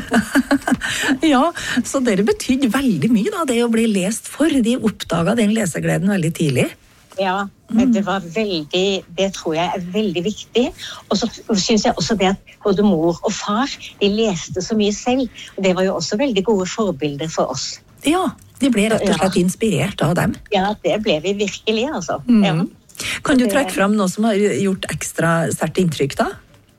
Ja, så dere betydde veldig mye da, det å bli lest for. De oppdaget den lesegleden veldig tidlig. Ja, men det tror jeg er veldig viktig. Og så synes jeg også det at både mor og far, de leste så mye selv. Og det var jo også veldig gode forbilder for oss. Ja, de ble rett og slett inspirert av dem. Ja, det ble vi virkelig, altså. Ja. Kan du trekke fram noe som har gjort ekstra sterkt inntrykk da?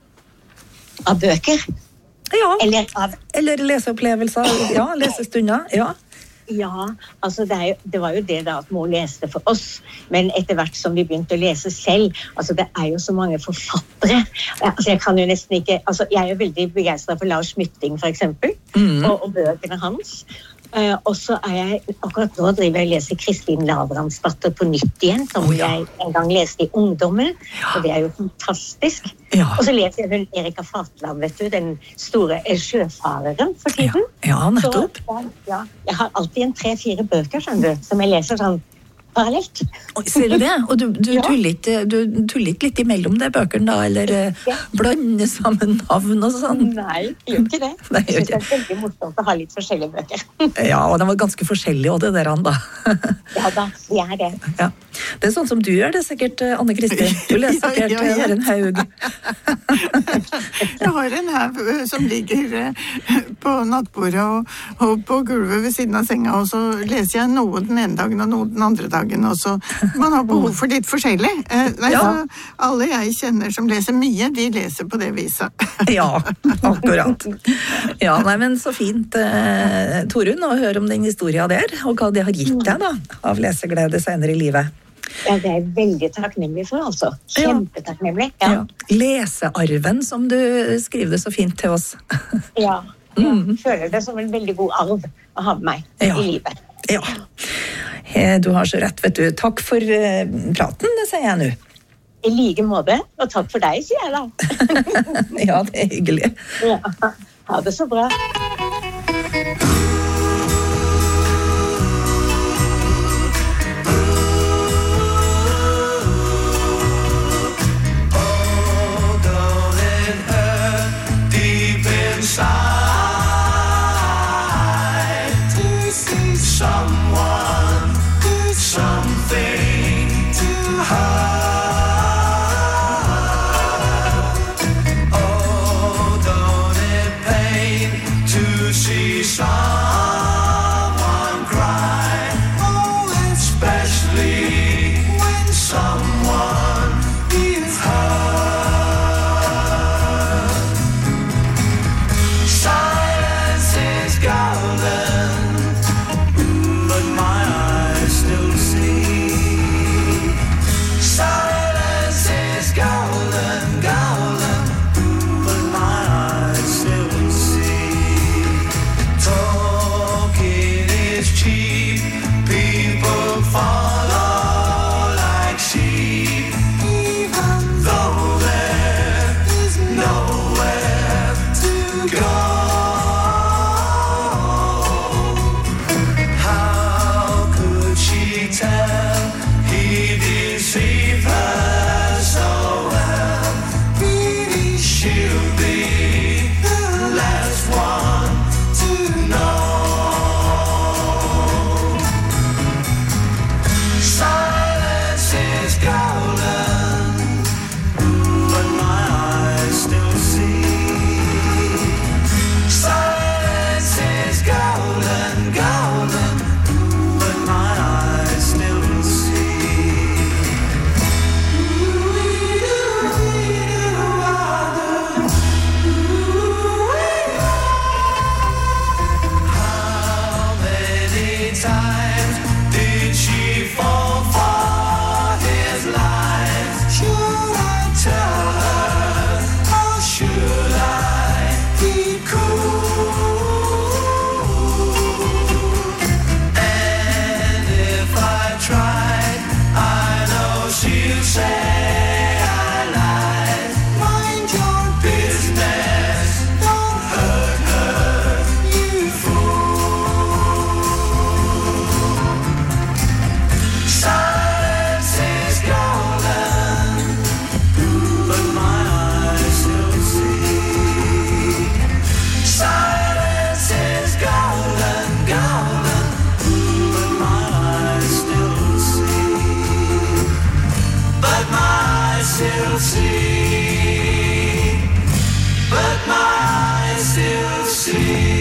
Av bøker? Ja, eller leseopplevelser, ja, lesestunder, ja. Ja, altså det var jo det da at mor leste for oss, men etter hvert som vi begynte å lese selv, altså det er jo så mange forfattere, altså jeg kan jo nesten ikke, altså jeg er jo veldig begeistret for Lars Mytting for eksempel, og bøkene hans, og så er jeg, akkurat nå driver jeg og leser Kristin Lavransdatter på nytt igjen, som jeg en gang leste i ungdommen, og det er jo fantastisk. Og så leser jeg Erika Fatland, vet du, den store sjøfareren for tiden. Ja, nettopp. Så, jeg har alltid 3-4 bøker, skjønner du, som jeg leser sånn parallelt. Ser du det? Og du tuller ikke litt imellom det bøkene da, eller blander sammen navn og sånn? Nei, jeg gjør ikke det. Jeg synes det er veldig morsomt å ha litt forskjellige bøker. Ja, og de var ganske forskjellige, og det der han da. Ja da, de er det. Ja. Det er sånn som du gjør det sikkert, Anne Kristin. Du leser sikkert her en haug. Jeg har en haug som ligger på nattbordet og på gulvet ved siden av senga, og så leser jeg noe den ene dagen og noe den andre dagen. Også. Man har behov for litt forskjellig. Alle jeg kjenner som leser mye, de leser på det viset. Ja, akkurat. Ja, nei, men så fint, Torunn, å høre om den historien der, og hva det har gitt deg da, av leseglede senere i livet. Ja, det er jeg veldig takknemlig for, altså. Kjempetakknemlig. Ja. Lesearven, som du skriver det så fint til oss. Ja, jeg føler det som en veldig god arv å ha med meg i livet. Ja, du har så rett, vet du. Takk for praten, det sier jeg nå. I like måte, og takk for deg, sier jeg da. Ja, det er hyggelig. Ja, ha det så bra. See deceive her so well. Really, she'll be the last one to know. Silence is golden, but my eyes still see. Silence is golden, golden, but my eyes still see. How many times did she fall for his lies? Should I tell her, or should I keep cool? And if I tried, I know she'll say I lied. Mind your business, don't hurt her, you fool. Silence is golden, but my eyes still see. Silence is golden, golden, but my eyes still see. But my eyes still see. But my eyes still see.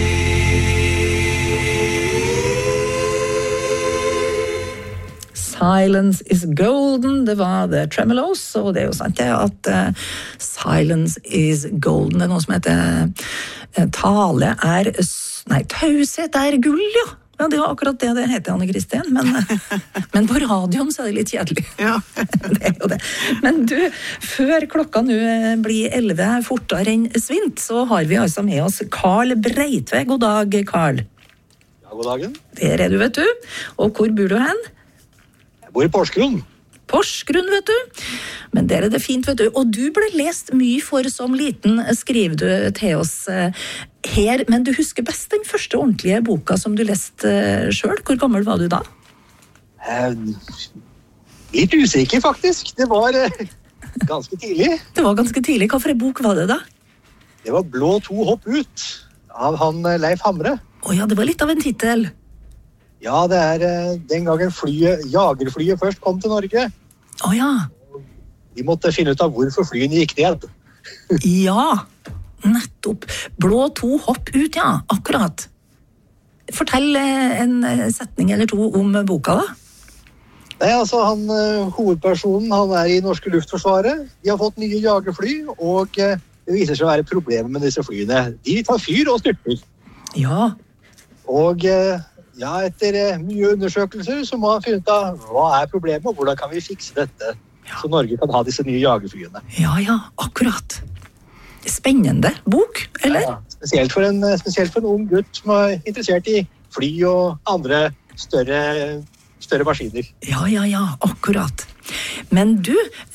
Silence is golden, det var The Tremolos, og det er jo sant det at silence is golden, det er noe som heter tale er, taushet er gull, ja. Ja, det var akkurat det heter, Anne Kristin, men på radioen så er det litt kjedelig. Ja. Det er jo det. Men du, før klokka nå blir 11 fortere enn svint, så har vi altså med oss Carl Breitve. God dag, Carl. Ja, god dagen. Der er du, vet du. Og hvor bor du hen? Jeg bor i Porsgrunn. Porsgrunn, vet du. Men der er det fint, vet du. Og du ble lest mye for som liten, skriver du til oss her. Men du husker best den første ordentlige boka som du leste selv. Hvor gammel var du da? Litt usikker, faktisk. Det var ganske tidlig. Det var ganske tidlig. Hva for en bok var det da? Det var Blå 2 hopp ut, av han Leif Hamre. Åja, det var litt av en titel. Ja, det er den gangen jagerflyet først kom til Norge. Åja. De måtte finne ut av hvorfor flyene gikk ned. Ja, nettopp. Blå 2 hopp ut, ja, akkurat. Fortell en setning eller to om boka da. Nei, altså hovedpersonen, han er i norske luftforsvaret. De har fått nye jagerfly, og det viser seg å være problemer med disse flyene. De tar fyr og styrter. Ja. Og ja, etter mye undersøkelser så må han finne ut av hva er problemet, og hvordan kan vi fikse dette, så Norge kan ha disse nye jagerflyene. Ja, akkurat. Spennende bok, eller? Ja, spesielt for en ung gutt som er interessert i fly og andre større maskiner. Ja, akkurat. Men du,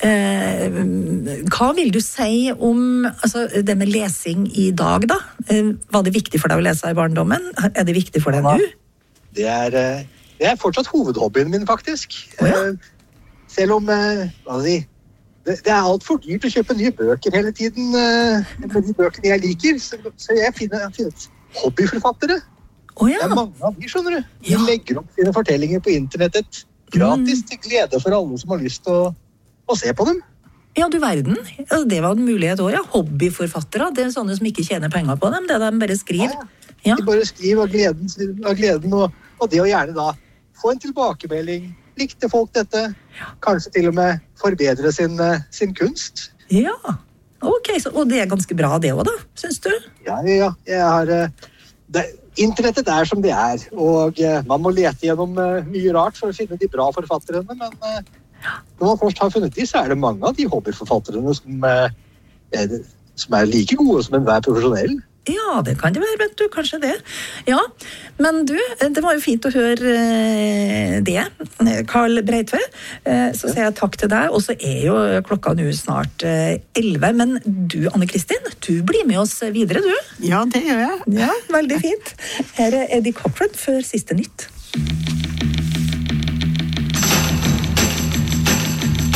hva vil du si om det med lesing i dag da? Var det viktig for deg å lese i barndommen? Er det viktig for deg nå? Det er fortsatt hovedhobbyen min, faktisk. Selv om det er alt for dyrt å kjøpe nye bøker hele tiden med de bøkene jeg liker, så jeg finner hobbyforfattere. Det er mange av de, skjønner du. De legger opp sine fortellinger på internettet gratis til glede for alle som har lyst til å se på dem. Ja, du verden. Det var en mulighet også, ja. Hobbyforfattere, det er sånne som ikke tjener penger på dem, det de bare skriver. Ja. De bare skriver av gleden og det å gjerne da få en tilbakemelding. Likte folk dette? Kanskje til og med forbedre sin kunst? Ja, ok. Og det er ganske bra det også da, synes du? Ja. Internettet er som det er, og man må lete gjennom mye rart for å finne de bra forfatterene, men når man først har funnet de, så er det mange av de hobbyforfatterne som er like gode som enhver profesjonell. Ja, det kan det være, vet du, kanskje det. Ja, men du, det var jo fint å høre det, Carl Breitve. Så sier jeg takk til deg, og så er jo klokka nå snart 11. Men du, Anne Kristin, du blir med oss videre, du. Ja, det gjør jeg. Ja, veldig fint. Her er Eddie Cochran før siste nytt.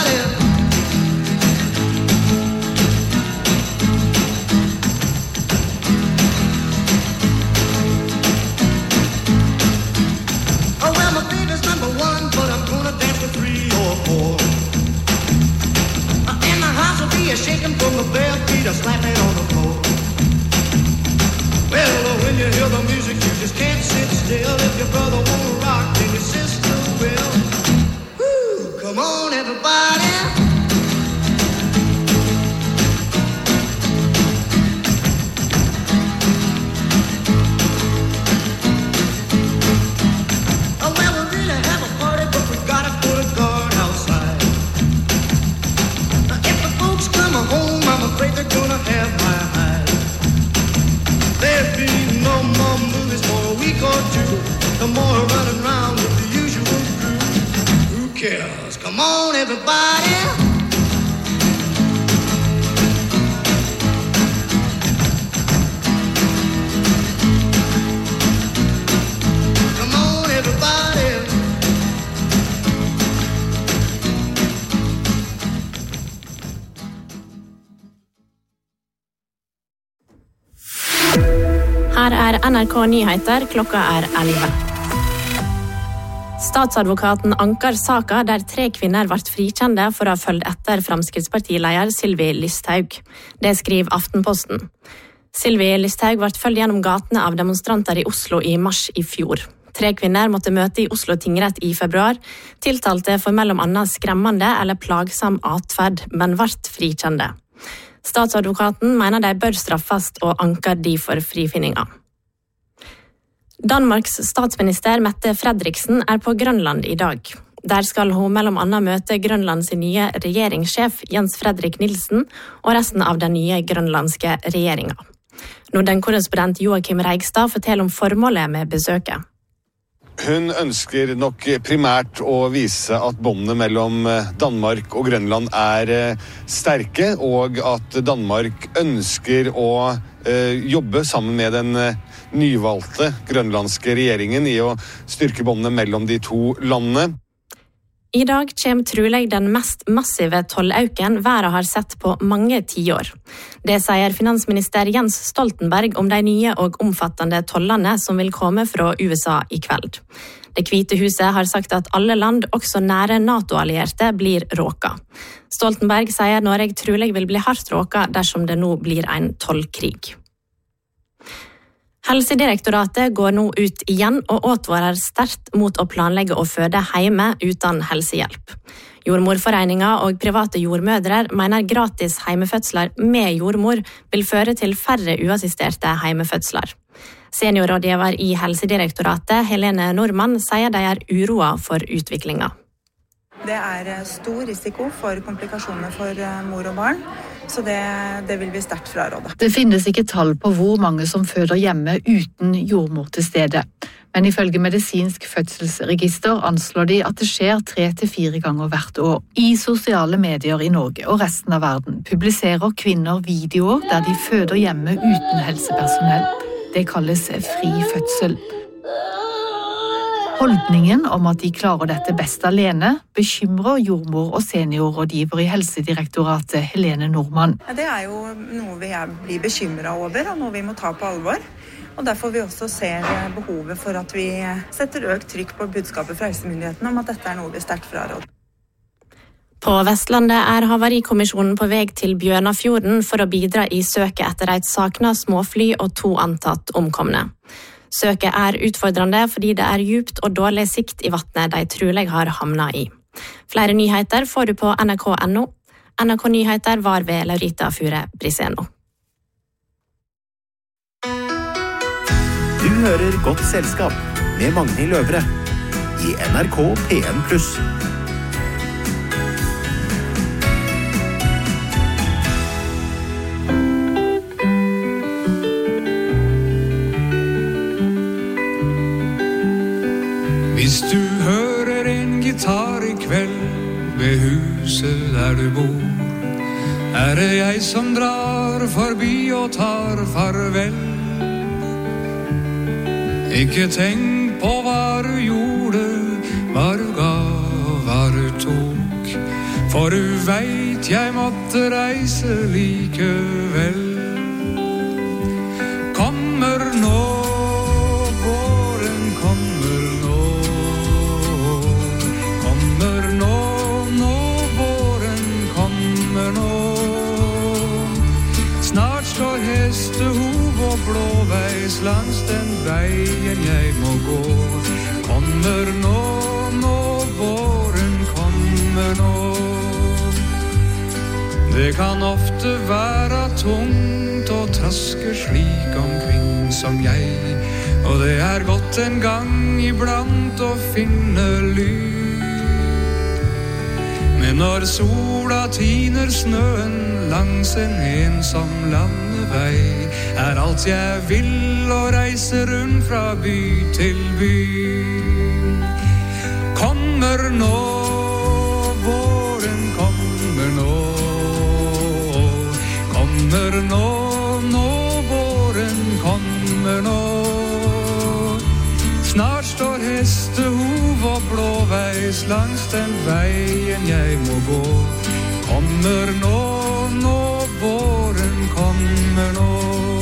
everybody. Oh, well, my baby's number one, but I'm gonna dance with 3 or 4. And the house will be shaking from the bare feet slapping on the floor. Well, when you hear the music, you just can't sit still. If your brother won't rock, then your sister will. Woo, come on, everybody. Oh, well, we really have a party, but we gotta put a guard outside. If the folks come home, I'm afraid they're gonna have my hide. There'll be no more movies for a week or two. No more running around with the usual crew. Who cares? Come on, everybody. Come on, everybody. Her NRK Nyheter, klokka 11. Statsadvokaten anker saka der 3 kvinner ble frikjende for å ha følgt etter Fremskrittspartileder Sylvi Listhaug. Det skriver Aftenposten. Sylvi Listhaug ble følgt gjennom gatene av demonstranter i Oslo i mars i fjor. 3 kvinner måtte møte i Oslo tingrett i februar, tiltalte for mellom annet skremmende eller plagsom atferd, men ble frikjende. Statsadvokaten mener de bør straffes og anker de for frifinninga. Danmarks statsminister Mette Frederiksen på Grønland i dag. Der skal hun mellom annet møte Grønlands nye regjeringssjef Jens Fredrik Nielsen og resten av den nye grønlandske regjeringa. Norden-korrespondent Joakim Reigstad forteller om formålet med besøket. Hun ønsker nok primært å vise at båndene mellom Danmark og Grønland sterke, og at Danmark ønsker å jobbe sammen med den nyvalgte grønlandske regjeringen i å styrke båndene mellom de 2 landene. I dag kommer trolig den mest massive tollauken verden har sett på mange tiår. Det sier finansminister Jens Stoltenberg om de nye og omfattende tollene som vil komme fra USA i kveld. Det Hvite huset har sagt at alle land, også nære NATO-allierte, blir råka. Stoltenberg sier Norge trolig vil bli hardt råka dersom det nå blir en tollkrig. Helsedirektoratet går nå ut igjen og advarer sterkt mot å planlegge å føde hjemme uten helsehjelp. Jordmorforeningen og private jordmødre mener gratis hjemmefødsler med jordmor vil føre til færre uassisterte hjemmefødsler. Seniorrådgiver i Helsedirektoratet, Helene Normann, sier de uroa for utviklinga. Det stor risiko for komplikasjoner for mor og barn, så det vil vi sterkt fraråde. Det finnes ikke tall på hvor mange som føder hjemme uten jordmor til stede. Men ifølge medisinsk fødselsregister anslår de at det skjer 3-4 ganger hvert år. I sosiale medier i Norge og resten av verden publiserer kvinner videoer der de føder hjemme uten helsepersonell. Det kalles fri fødsel. Holdningen om at de klarer dette best alene bekymrer jordmor og seniorrådgiver i Helsedirektoratet Helene Normann. Det jo noe vi blir bekymret over og noe vi må ta på alvor. Og derfor vi også ser behovet for at vi setter økt trykk på budskapet fra helsemyndighetene om at dette noe vi sterkt fraråder. På Vestlandet Havarikommisjonen på vei til Bjørnafjorden for å bidra i søket etter et saknet småfly og 2 antatt omkomne. Søket utfordrende fordi det djupt og dårlig sikt i vattnet de trolig har havnet i. Flere nyheter får du på nrk.no. NRK Nyheter var ved Laurita Fure Briseno. Du hører Godt selskap med Magnhild Løvre i NRK P1+. Hvis du hører en gitar i kveld ved huset der du bor, det jeg som drar forbi og tar farvel. Ikke tenk på hva du gjorde, hva du ga, hva du tok, For du vet jeg måtte reise likevel. Kommer nå, våren kommer nå. Kommer nå, våren kommer nå. Snart står hestehov og blåveis langs den veien jeg må gå. Kommer nå, våren kommer nå. Det kan ofte være tungt å traske slik omkring som jeg, og det er godt en gang iblant å finne ly. Men når sola tiner snøen langs en ensom landevei, er alt jeg vil å reise rundt fra by til by. Kommer nå, våren kommer nå. Kommer nå, våren kommer nå. Snart står hestehov og blåveis langs den veien jeg må gå. Kommer nå, våren kommer nå.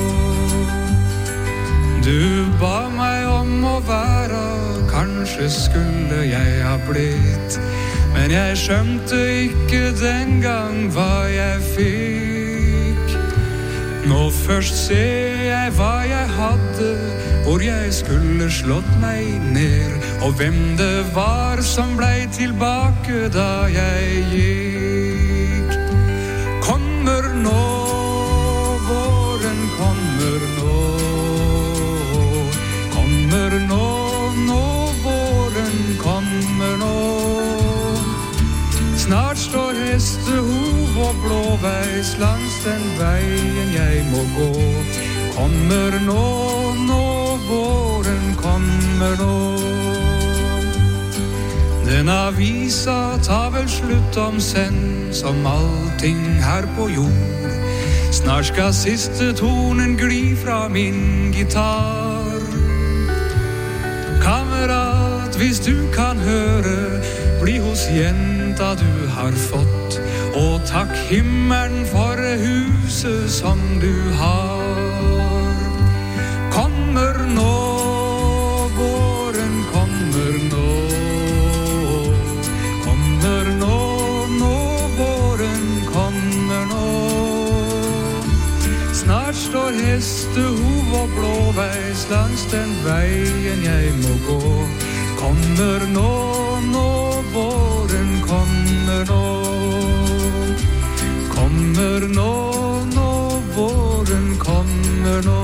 Du ba meg om å være, kanskje skulle jeg ha blitt, men jeg skjønte ikke den gang hva jeg fikk. Nå først ser jeg hva jeg hadde, hvor jeg skulle slått meg ned, og hvem det var som blei tilbake da jeg gikk. Kommer nå, våren kommer nå. Kommer nå, våren kommer nå. Snart står hestehov og blåveis langs den veien jeg må gå. Kommer nå, våren kommer nå. Den avisa tar vel slutt om senn, som allting her på jord. Snart skal siste tonen gli fra min gitar. Kamerat, hvis du kan høre, bli hos jenta du har fått, og takk himmelen for huset som du har. Kommer nå, våren kommer nå. Kommer nå, våren kommer nå. Snart står hestehov og blåveis langs den veien jeg må gå. Kommer nå, våren kommer nå. Kommer nå, våren kommer nå.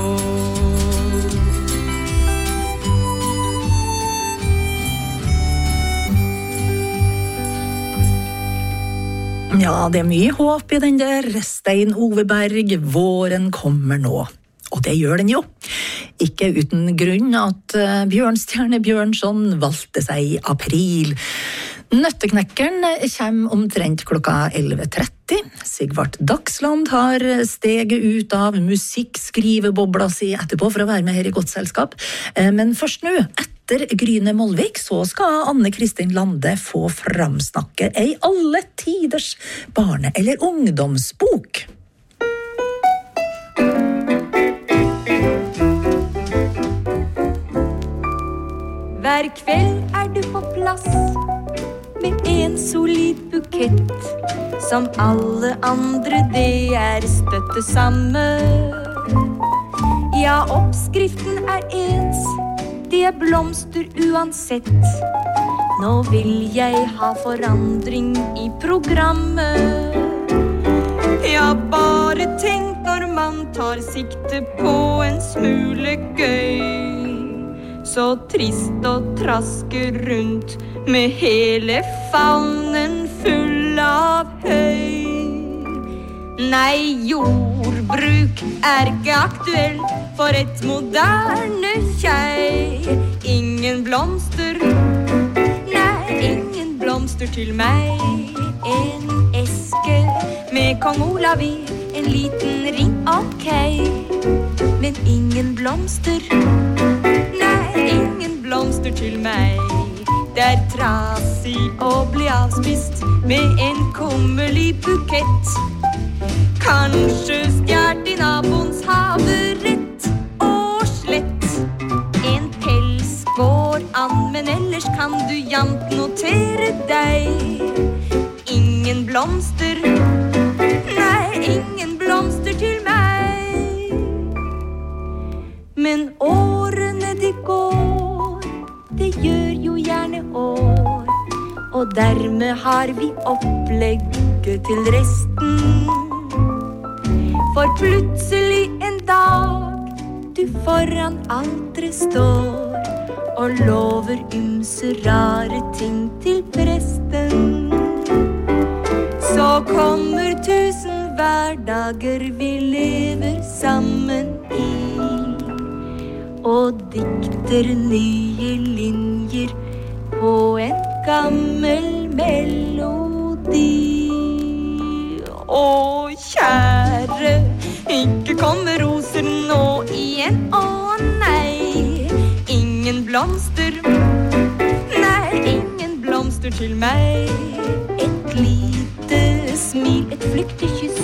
Ja, det er mye håp i den der Stein Ove Berg, våren kommer nå. Og det gjør den jo. Ikke uten grunn at Bjørnstjerne Bjørnson valgte seg i april. Nøtteknekkeren kommer omtrent klokka 11:30. Sigvart Dagsland har steget ut av musikkskrivebobla si etterpå for å være med her i Godt Selskap. Men først nå, etter Gryne Molvik, så skal Anne Kristin Lande få framsnakke ei alle tiders barne- eller ungdomsbok. Hver kveld er du på plass med en solid bukett. Som alle andre, det er støtt det samme. Ja, oppskriften er ens, det er blomster uansett. Nå vil jeg ha forandring i programmet. Ja, bare tenk når man tar sikte på en smule gøy. Så trist å traske rundt med hele favnen full av høy. Nei, jordbruk er ikke aktuelt for et moderne kjei. Ingen blomster, nei, ingen blomster til meg. En eske med kong Olav i, en liten ring, ok. Men ingen blomster, ingen blomster til meg. Det er trasig å bli avspist med en kummerlig bukett. Kanskje stjert I nabons haverett og slett. En pels går an, men ellers kan du jamt notere deg. Ingen blomster, nei, ingen blomster til meg. Men årene de går, det gjør jo gjerne år, og dermed har vi opplegget til resten. For plutselig en dag, du foran alteret står, og lover ymse rare ting til presten. Så kommer 1000 hverdager vi lever sammen I, og dikter nye linjer på en gammel melodi. Å, kjære, ikke komme roser nå igjen, å nei. Ingen blomster, nei, ingen blomster til meg. Et lite smil, et flyktig kyss,